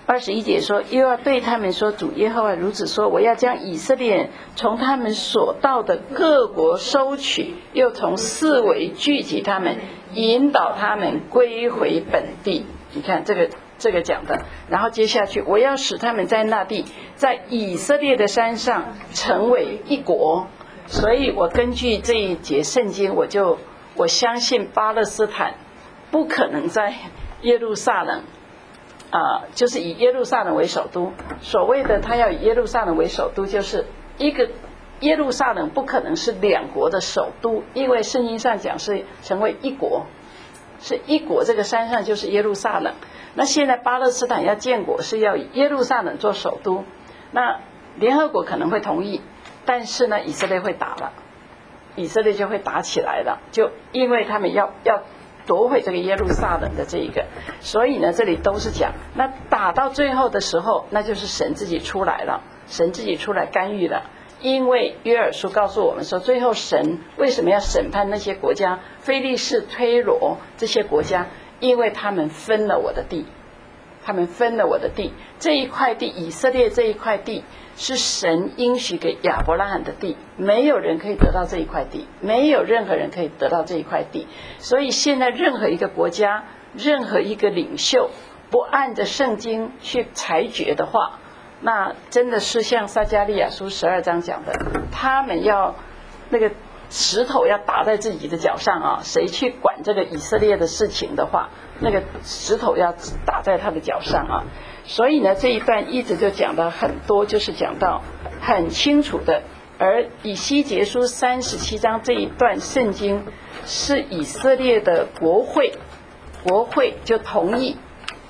21节说，又要对他们说，主耶和华如此说，我要将以色列人从他们所到的各国收取，又从四围聚集他们，引导他们归回本地。你看这个讲的，然后接下去，我要使他们在那地，在以色列的山上成为一国。所以我根据这一节圣经，我相信巴勒斯坦不可能在耶路撒冷就是以耶路撒冷为首都。所谓的他要以耶路撒冷为首都，就是一个耶路撒冷不可能是两国的首都，因为圣经上讲是成为一国，是一国，这个山上就是耶路撒冷。那现在巴勒斯坦要建国是要以耶路撒冷做首都，那联合国可能会同意，但是呢以色列会打了，以色列就会打起来了，就因为他们要夺回这个耶路撒冷的这一个，所以呢这里都是讲，那打到最后的时候，那就是神自己出来了，神自己出来干预了。因为约珥书告诉我们说，最后神为什么要审判那些国家，非利士、推罗这些国家，因为他们分了我的地，他们分了我的地，这一块地，以色列这一块地是神应许给亚伯拉罕的地，没有人可以得到这一块地，没有任何人可以得到这一块地。所以现在任何一个国家，任何一个领袖不按着圣经去裁决的话，那真的是像撒迦利亚书12章讲的，他们要那个石头要打在自己的脚上啊！谁去管这个以色列的事情的话，那个石头要打在他的脚上啊！所以呢，这一段一直就讲到很多，就是讲到很清楚的。而以西结书37章这一段圣经是以色列的国会就同意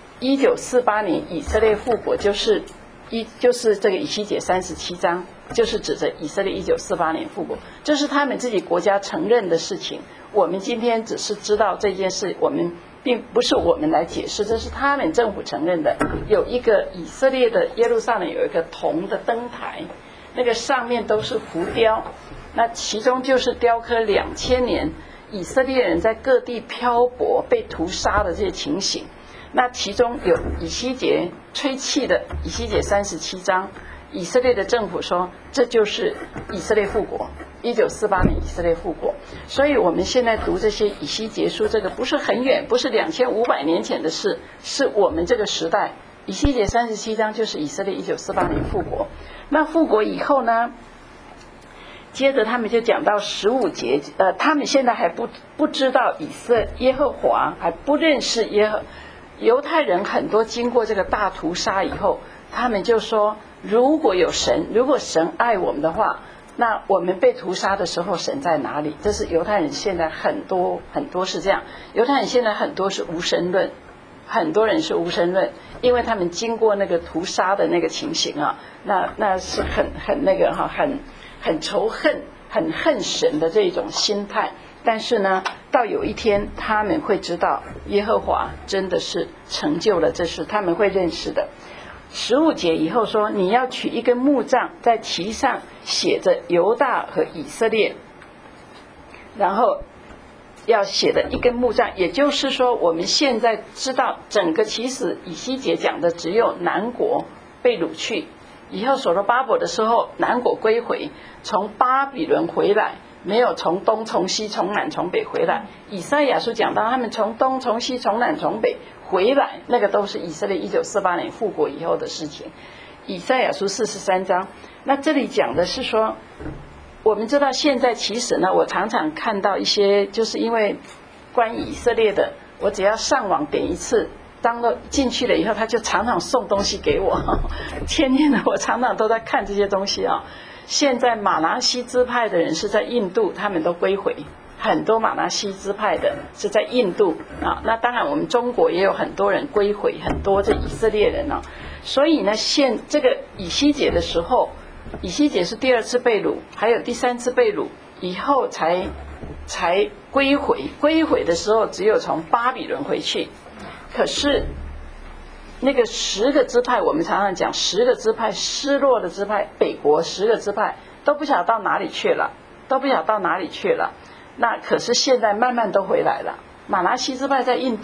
1948年以色列复国，就是这个以西结37章，就是指着以色列1948年复国，这是他们自己国家承认的事情。我们今天只是知道这件事，我们并不是我们来解释，这是他们政府承认的。有一个以色列的耶路撒冷有一个铜的灯台，那个上面都是浮雕，那其中就是雕刻2000年以色列人在各地漂泊被屠杀的这些情形。那其中有以西结吹气的以西结37章，以色列的政府说这就是以色列复国，1948年以色列复国。所以我们现在读这些以西结书，这个不是很远，不是2500年前的事，是我们这个时代。以西结37章就是以色列1948年复国。那复国以后呢，接着他们就讲到15节，他们现在还不知道耶和华，还不认识犹太人很多经过这个大屠杀以后，他们就说，如果神爱我们的话，那我们被屠杀的时候神在哪里？这是犹太人现在很多是这样。犹太人现在很多是无神论，很多人是无神论，因为他们经过那个屠杀的那个情形啊，那是很那个很仇恨，很恨神的这种心态。但是呢，到有一天他们会知道耶和华真的是成就了这事，他们会认识的。15节以后说，你要取一根木杖，在其上写着犹大和以色列，然后要写的一根木杖，也就是说我们现在知道整个其实以西结讲的只有南国被掳去，以后所罗巴伯的时候南国归回，从巴比伦回来，没有从东从西从南从北回来。以赛亚书讲到他们从东从西从南从北回来，那个都是以色列1948年复国以后的事情。以赛亚书43章，那这里讲的是说，我们知道现在其实呢，我常常看到一些，就是因为关于以色列的，我只要上网点一次，当了进去了以后，他就常常送东西给我，天天的我常常都在看这些东西啊。现在马拿西支派的人是在印度，他们都归回，很多马拿西支派的是在印度啊。那当然我们中国也有很多人归回，很多这以色列人啊。所以呢，这个以西结的时候，以西结是第2次被掳，还有第3次被掳以后才归回。归回的时候只有从巴比伦回去，可是那个10个支派，我们常常讲10个支派失落的支派，北国10个支派都不晓得到哪里去了，那可是现在慢慢都回来了。马拿西支派在印度，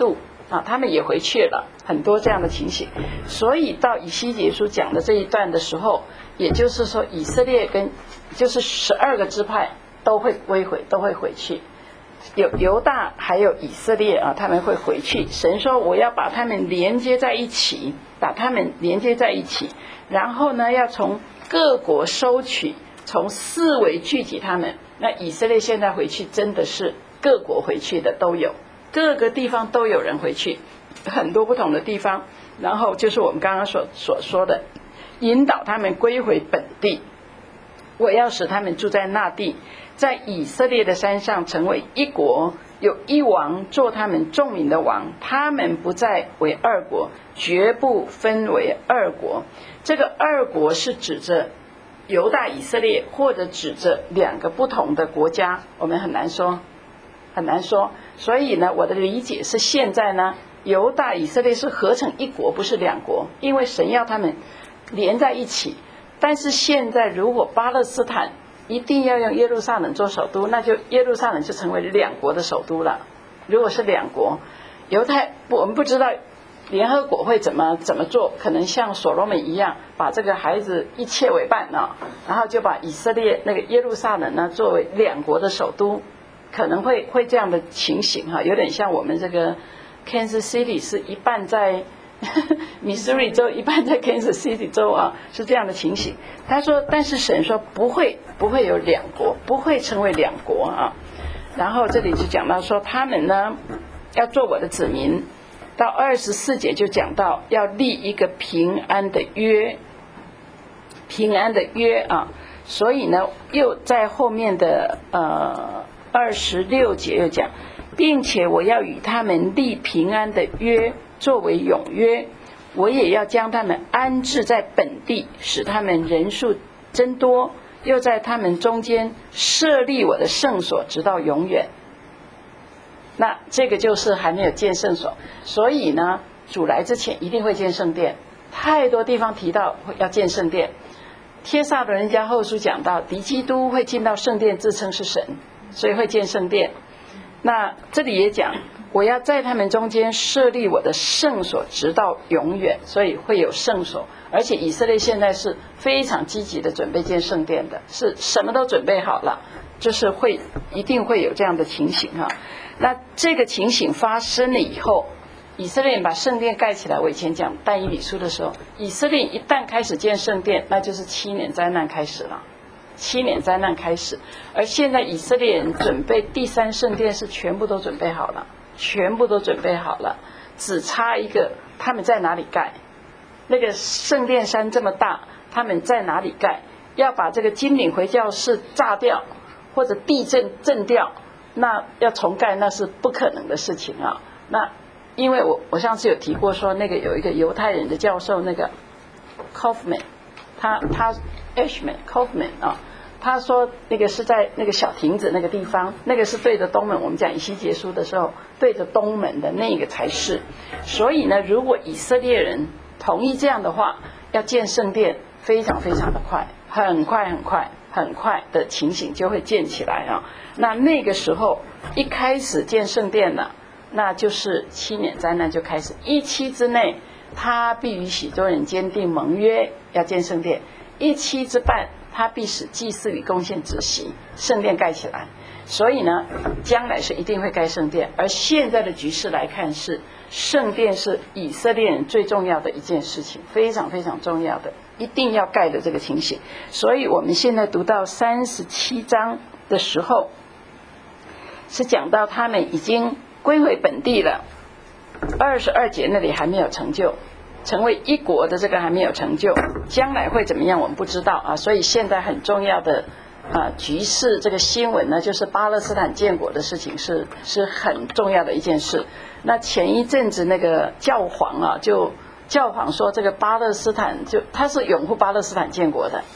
啊，他们也回去了，很多这样的情形。所以到以西结书讲的这一段的时候，也就是说以色列跟就是12个支派都会归回，都会回去。有犹大还有以色列啊，他们会回去。神说我要把他们连接在一起，把他们连接在一起，然后呢要从各国收取，从四围聚集他们。那以色列现在回去真的是各国回去的都有，各个地方都有人回去，很多不同的地方。然后就是我们刚刚所说的，引导他们归回本地，我要使他们住在那地，在以色列的山上成为一国，有一王做他们众民的王，他们不再为二国，绝不分为二国。这个二国是指着犹大以色列，或者指着2个不同的国家，我们很难说。所以呢，我的理解是现在呢，犹大以色列是合成一国，不是2国，因为神要他们连在一起。但是现在如果巴勒斯坦一定要用耶路撒冷做首都，那就耶路撒冷就成为2国的首都了。如果是2国，犹太我们不知道联合国会怎么做，可能像所罗门一样，把这个孩子一切为伴啊，然后就把以色列那个耶路撒冷呢作为2国的首都，可能会这样的情形哈，有点像我们这个 Kansas City 是一半在Missouri 州，一半在 Kansas City 州啊，是这样的情形。他说，但是神说不会有2国，不会成为2国啊。然后这里就讲到说，他们呢要做我的子民。到24节就讲到要立一个平安的约，平安的约啊。所以呢，又在后面的26节又讲，并且我要与他们立平安的约，作为永约，我也要将他们安置在本地，使他们人数增多，又在他们中间设立我的圣所，直到永远。那这个就是还没有建圣所，所以呢，主来之前一定会建圣殿。太多地方提到要建圣殿。帖撒罗尼迦后书讲到，敌基督会进到圣殿自称是神，所以会建圣殿。那这里也讲，我要在他们中间设立我的圣所，直到永远，所以会有圣所。而且以色列现在是非常积极的准备建圣殿的，是什么都准备好了，就是一定会有这样的情形哈。那这个情形发生了以后，以色列人把圣殿盖起来。我以前讲但以理书的时候，以色列一旦开始建圣殿，那就是7年灾难开始了，7年灾难开始。而现在以色列人准备第3圣殿是全部都准备好了，只差一个他们在哪里盖。那个圣殿山这么大，他们在哪里盖？要把这个金领回教室炸掉，或者地震掉，那要重盖那是不可能的事情啊。那因为我上次有提过说，那个有一个犹太人的教授，那个 Kaufman， 他 Ashman Kaufman 啊，他说那个是在那个小亭子那个地方，那个是对着东门，我们讲以西结书的时候对着东门的那个才是。所以呢，如果以色列人同意这样的话，要建圣殿非常非常的快，很快的情形就会建起来啊。那个时候一开始建圣殿了，那就是7年灾难就开始。1期之内，他必与许多人坚定盟约，要建圣殿。1期之半，他必使祭祀与贡献止息，圣殿盖起来。所以呢，将来是一定会盖圣殿。而现在的局势来看，是圣殿是以色列人最重要的一件事情，非常非常重要的，一定要盖的这个情形。所以我们现在读到37章的时候，是讲到他们已经归回本地了。22节那里还没有成就，成为一国的这个还没有成就，将来会怎么样我们不知道啊。所以现在很重要的局势，这个新闻呢，就是巴勒斯坦建国的事情是很重要的一件事。那前一阵子那个教皇啊，就教皇说这个巴勒斯坦他是拥护巴勒斯坦建国的，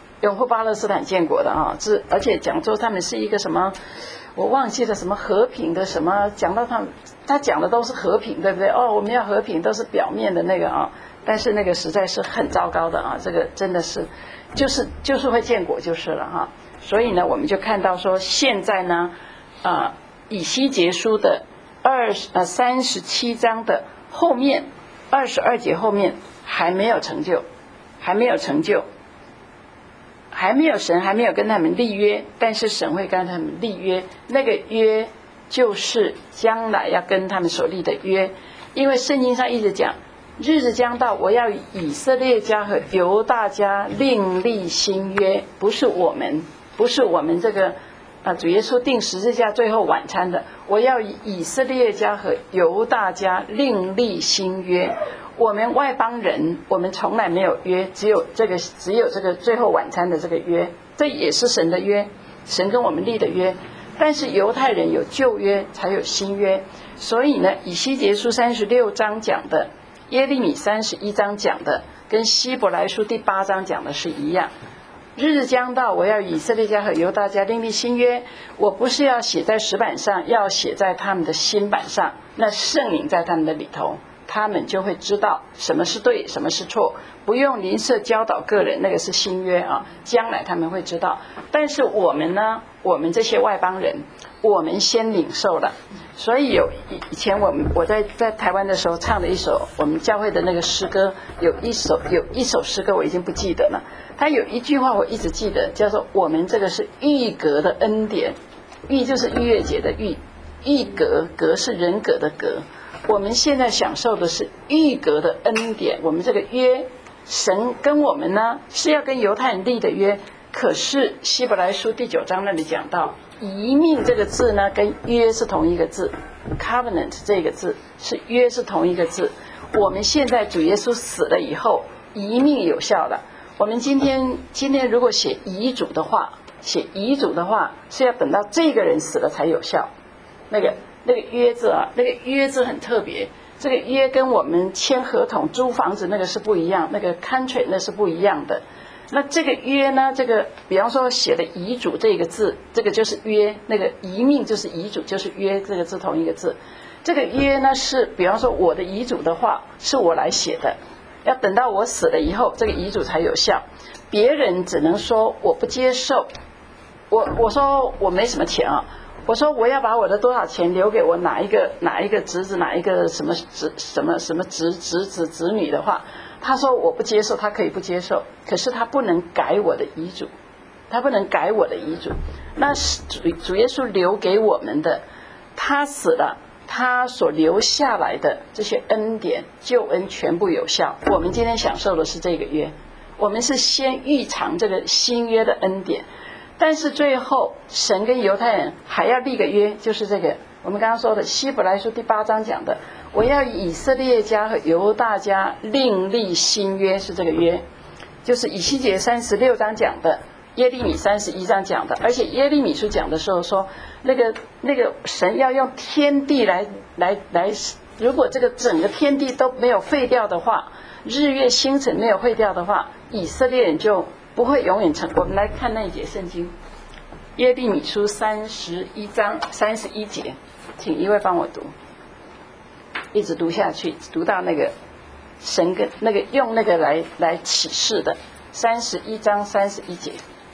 啊，而且讲说他们是一个什么，我忘记了什么和平的什么，讲到他讲的都是和平，对不对？我们要和平，都是表面的那个啊，但是那个实在是很糟糕的啊，这个真的是就是会建国就是了哈。所以呢，我们就看到说现在呢，以西结书的 37章的后面22节后面还没有成就，还没有成就，还没有神还没有跟他们立约，但是神会跟他们立约，那个约就是将来要跟他们所立的约。因为圣经上一直讲，日子将到，我要与以色列家和犹大家另立新约，不是我们这个主耶稣定十字架最后晚餐的，我要与以色列家和犹大家另立新约。我们外邦人，我们从来没有约，只有这个最后晚餐的这个约，这也是神的约，神跟我们立的约。但是犹太人有旧约才有新约，所以呢，以西结书36章讲的，耶利米31章讲的，跟希伯来书第8章讲的是一样。日子将到，我要以色列家和犹大家另立新约，我不是要写在石板上，要写在他们的心板上，那圣灵在他们的里头，他们就会知道什么是对，什么是错，不用邻舍教导个人，那个是新约啊，将来他们会知道。但是我们呢，我们这些外邦人，我们先领受了。所以以前我在台湾的时候唱的一首我们教会的那个诗歌，有一首诗歌我已经不记得了，它有一句话我一直记得，叫做我们这个是预格的恩典，预就是逾越节的预，预格，格是人格的格，我们现在享受的是预格的恩典。我们这个约，神跟我们呢是要跟犹太人立的约，可是希伯来书第9章那里讲到，遗命这个字呢跟约是同一个字， covenant 这个字是约是同一个字。我们现在主耶稣死了以后，遗命有效了。我们今天如果写遗嘱的话是要等到这个人死了才有效。那个约字啊，那个约字很特别，这个约跟我们签合同租房子那个是不一样，那个 contract 那是不一样的。那这个约呢，这个比方说写的遗嘱这个字，这个就是约，那个遗命就是遗嘱，就是约这个字同一个字。这个约呢是比方说我的遗嘱的话是我来写的，要等到我死了以后这个遗嘱才有效，别人只能说我不接受，我说我没什么钱啊，我说我要把我的多少钱留给我哪一个侄子，哪一个什么侄子侄女的话，他说我不接受，他可以不接受，可是他不能改我的遗嘱，他不能改我的遗嘱。那主耶稣留给我们的，他死了，他所留下来的这些恩典救恩全部有效。我们今天享受的是这个约，我们是先预尝这个新约的恩典，但是最后神跟犹太人还要立个约，就是这个我们刚刚说的希伯来书第8章讲的，我要以色列家和犹大家另立新约，是这个约，就是以西结36章讲的，耶利米31章讲的。而且耶利米书讲的时候说，那个神要用天地来，如果这个整个天地都没有废掉的话，日月星辰没有废掉的话，以色列人就不会永远成。我们来看那一节圣经，耶利米书31章31节，请一位帮我读，一直读下去，读到那个神跟那个用那个来启示的31章31节。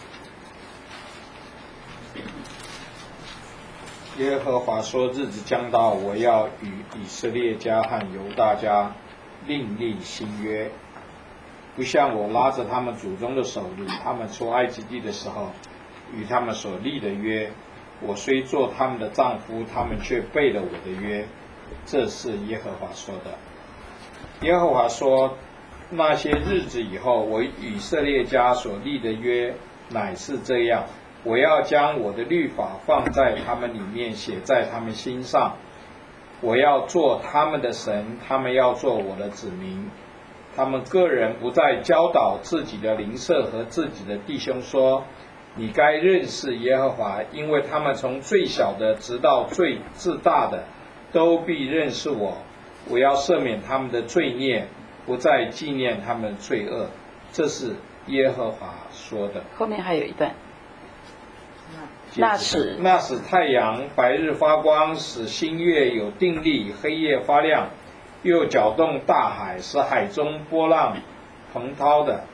耶和华说，日子将到，我要与以色列家和犹大家另立新约，不像我拉着他们祖宗的手领他们出埃及地的时候与他们所立的约。我虽做他们的丈夫，他们却背了我的约。这是耶和华说的。耶和华说，那些日子以后，我与以色列家所立的约乃是这样，我要将我的律法放在他们里面，写在他们心上。我要做他们的神，他们要做我的子民。他们个人不再教导自己的邻舍和自己的弟兄说，你该认识耶和华，因为他们从最小的直到最至大的都必认识我。我要赦免他们的罪孽，不再纪念他们的罪恶。这是耶和华说的。 后面还有一段，那使太阳白日发光，使星月有定力，黑夜发亮，又搅动大海，使海中波浪澎涛的。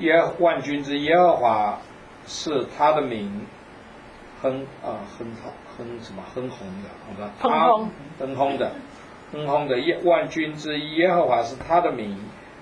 万军之耶和华是他的名， 哼红的，好吧？ 哼轰的万军之耶和华是他的名，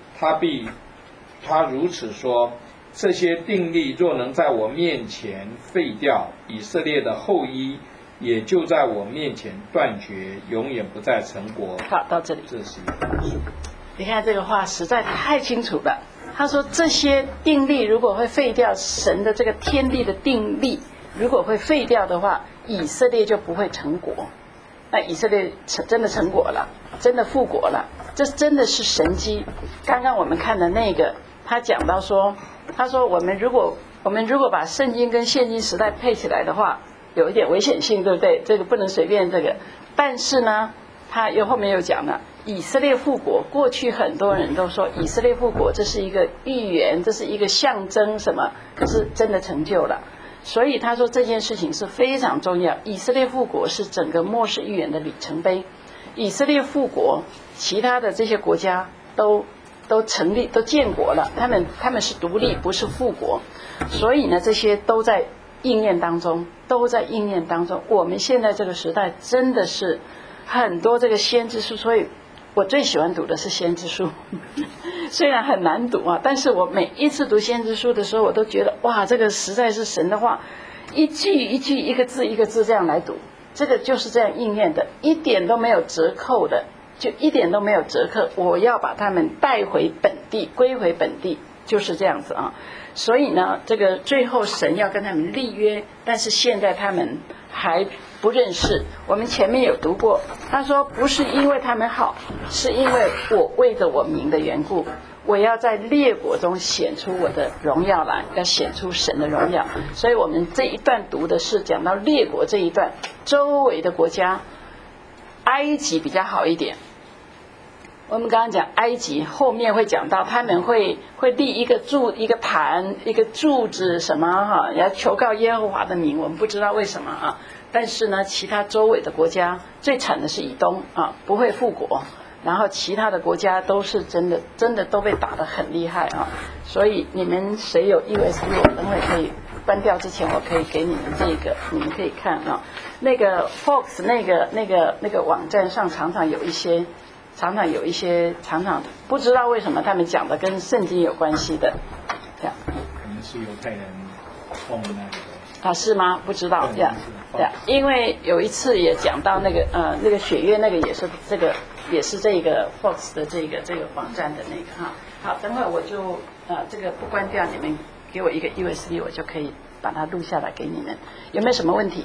他如此说：这些定例若能在我面前废掉，以色列的后裔也就在我面前断绝，永远不再成国。 好，到这里。 这是一个。 你看这个话实在太清楚了。他说这些定例如果会废掉，神的这个天地的定例如果会废掉的话，以色列就不会成国。那以色列真的成国了，真的复国了，这真的是神迹。刚刚我们看的那个，他讲到说，他说我们如果把圣经跟现今时代配起来的话，有一点危险性，对不对？这个不能随便这个。但是呢，他后面又讲了，以色列复国，过去很多人都说以色列复国这是一个预言，这是一个象征什么，可是真的成就了。所以他说这件事情是非常重要，以色列复国是整个末世预言的里程碑。以色列复国，其他的这些国家都成立，都建国了，他们是独立，不是复国。所以呢，这些都在应验当中，我们现在这个时代真的是很多这个先知书，所以我最喜欢读的是先知书虽然很难读啊，但是我每一次读先知书的时候，我都觉得哇，这个实在是神的话，一句一句，一个字一个字这样来读，这个就是这样应验的，一点都没有折扣的，就一点都没有折扣。我要把他们带回本地，归回本地，就是这样子啊。所以呢，这个最后神要跟他们立约，但是现在他们还不认识。我们前面有读过，他说不是因为他们好，是因为我为着我名的缘故，我要在列国中显出我的荣耀来，要显出神的荣耀。所以我们这一段读的是讲到列国这一段，周围的国家，埃及比较好一点。我们刚刚讲埃及，后面会讲到他们会立一个坛，一个柱子什么哈，要求告耶和华的名，我们不知道为什么啊。但是呢，其他周围的国家最惨的是以东啊，不会复国，然后其他的国家都是真的都被打得很厉害啊。所以你们谁有 USB， 我等会可以关掉之前，我可以给你们这个，你们可以看啊。那个 Fox 那个网站上常常有一些不知道为什么他们讲的跟圣经有关系的，这样。 可能是犹太人放的那个。 啊，是吗？不知道，这样，因为有一次也讲到那个雪月那个也是这个 Fox 的这个网站的那个哈。好，等会我就这个不关掉，你们给我一个 USB， 我就可以把它录下来给你们。有没有什么问题？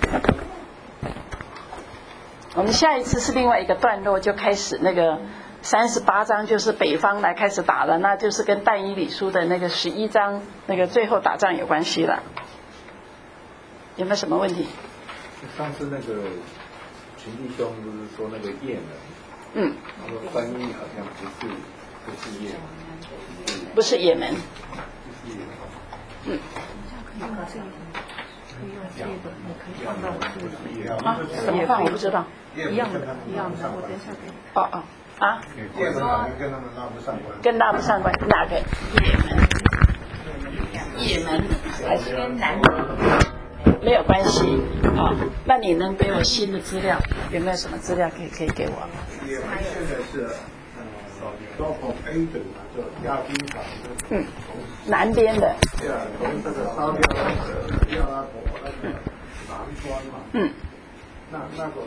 我们下一次是另外一个段落，就开始那个38章，就是北方来开始打了，那就是跟但以理书的那个11章那个最后打仗有关系了。有没有什么问题？ 上次那个群弟兄不是说那个也门，他说翻译好像不是也门， 不是也门，怎么放我不知道。 一样的，我等一下给你。 也门好像跟他们拉不上关。 跟拉不上关，哪个？也门还是跟南没有关系啊。那你能给我新的资料？有没有什么资料可以给我？ 也门现在是高峰 A 等就亚丁港南边的。 对啊，从这个烧掉那个亚拉伯那个南端嘛。那个。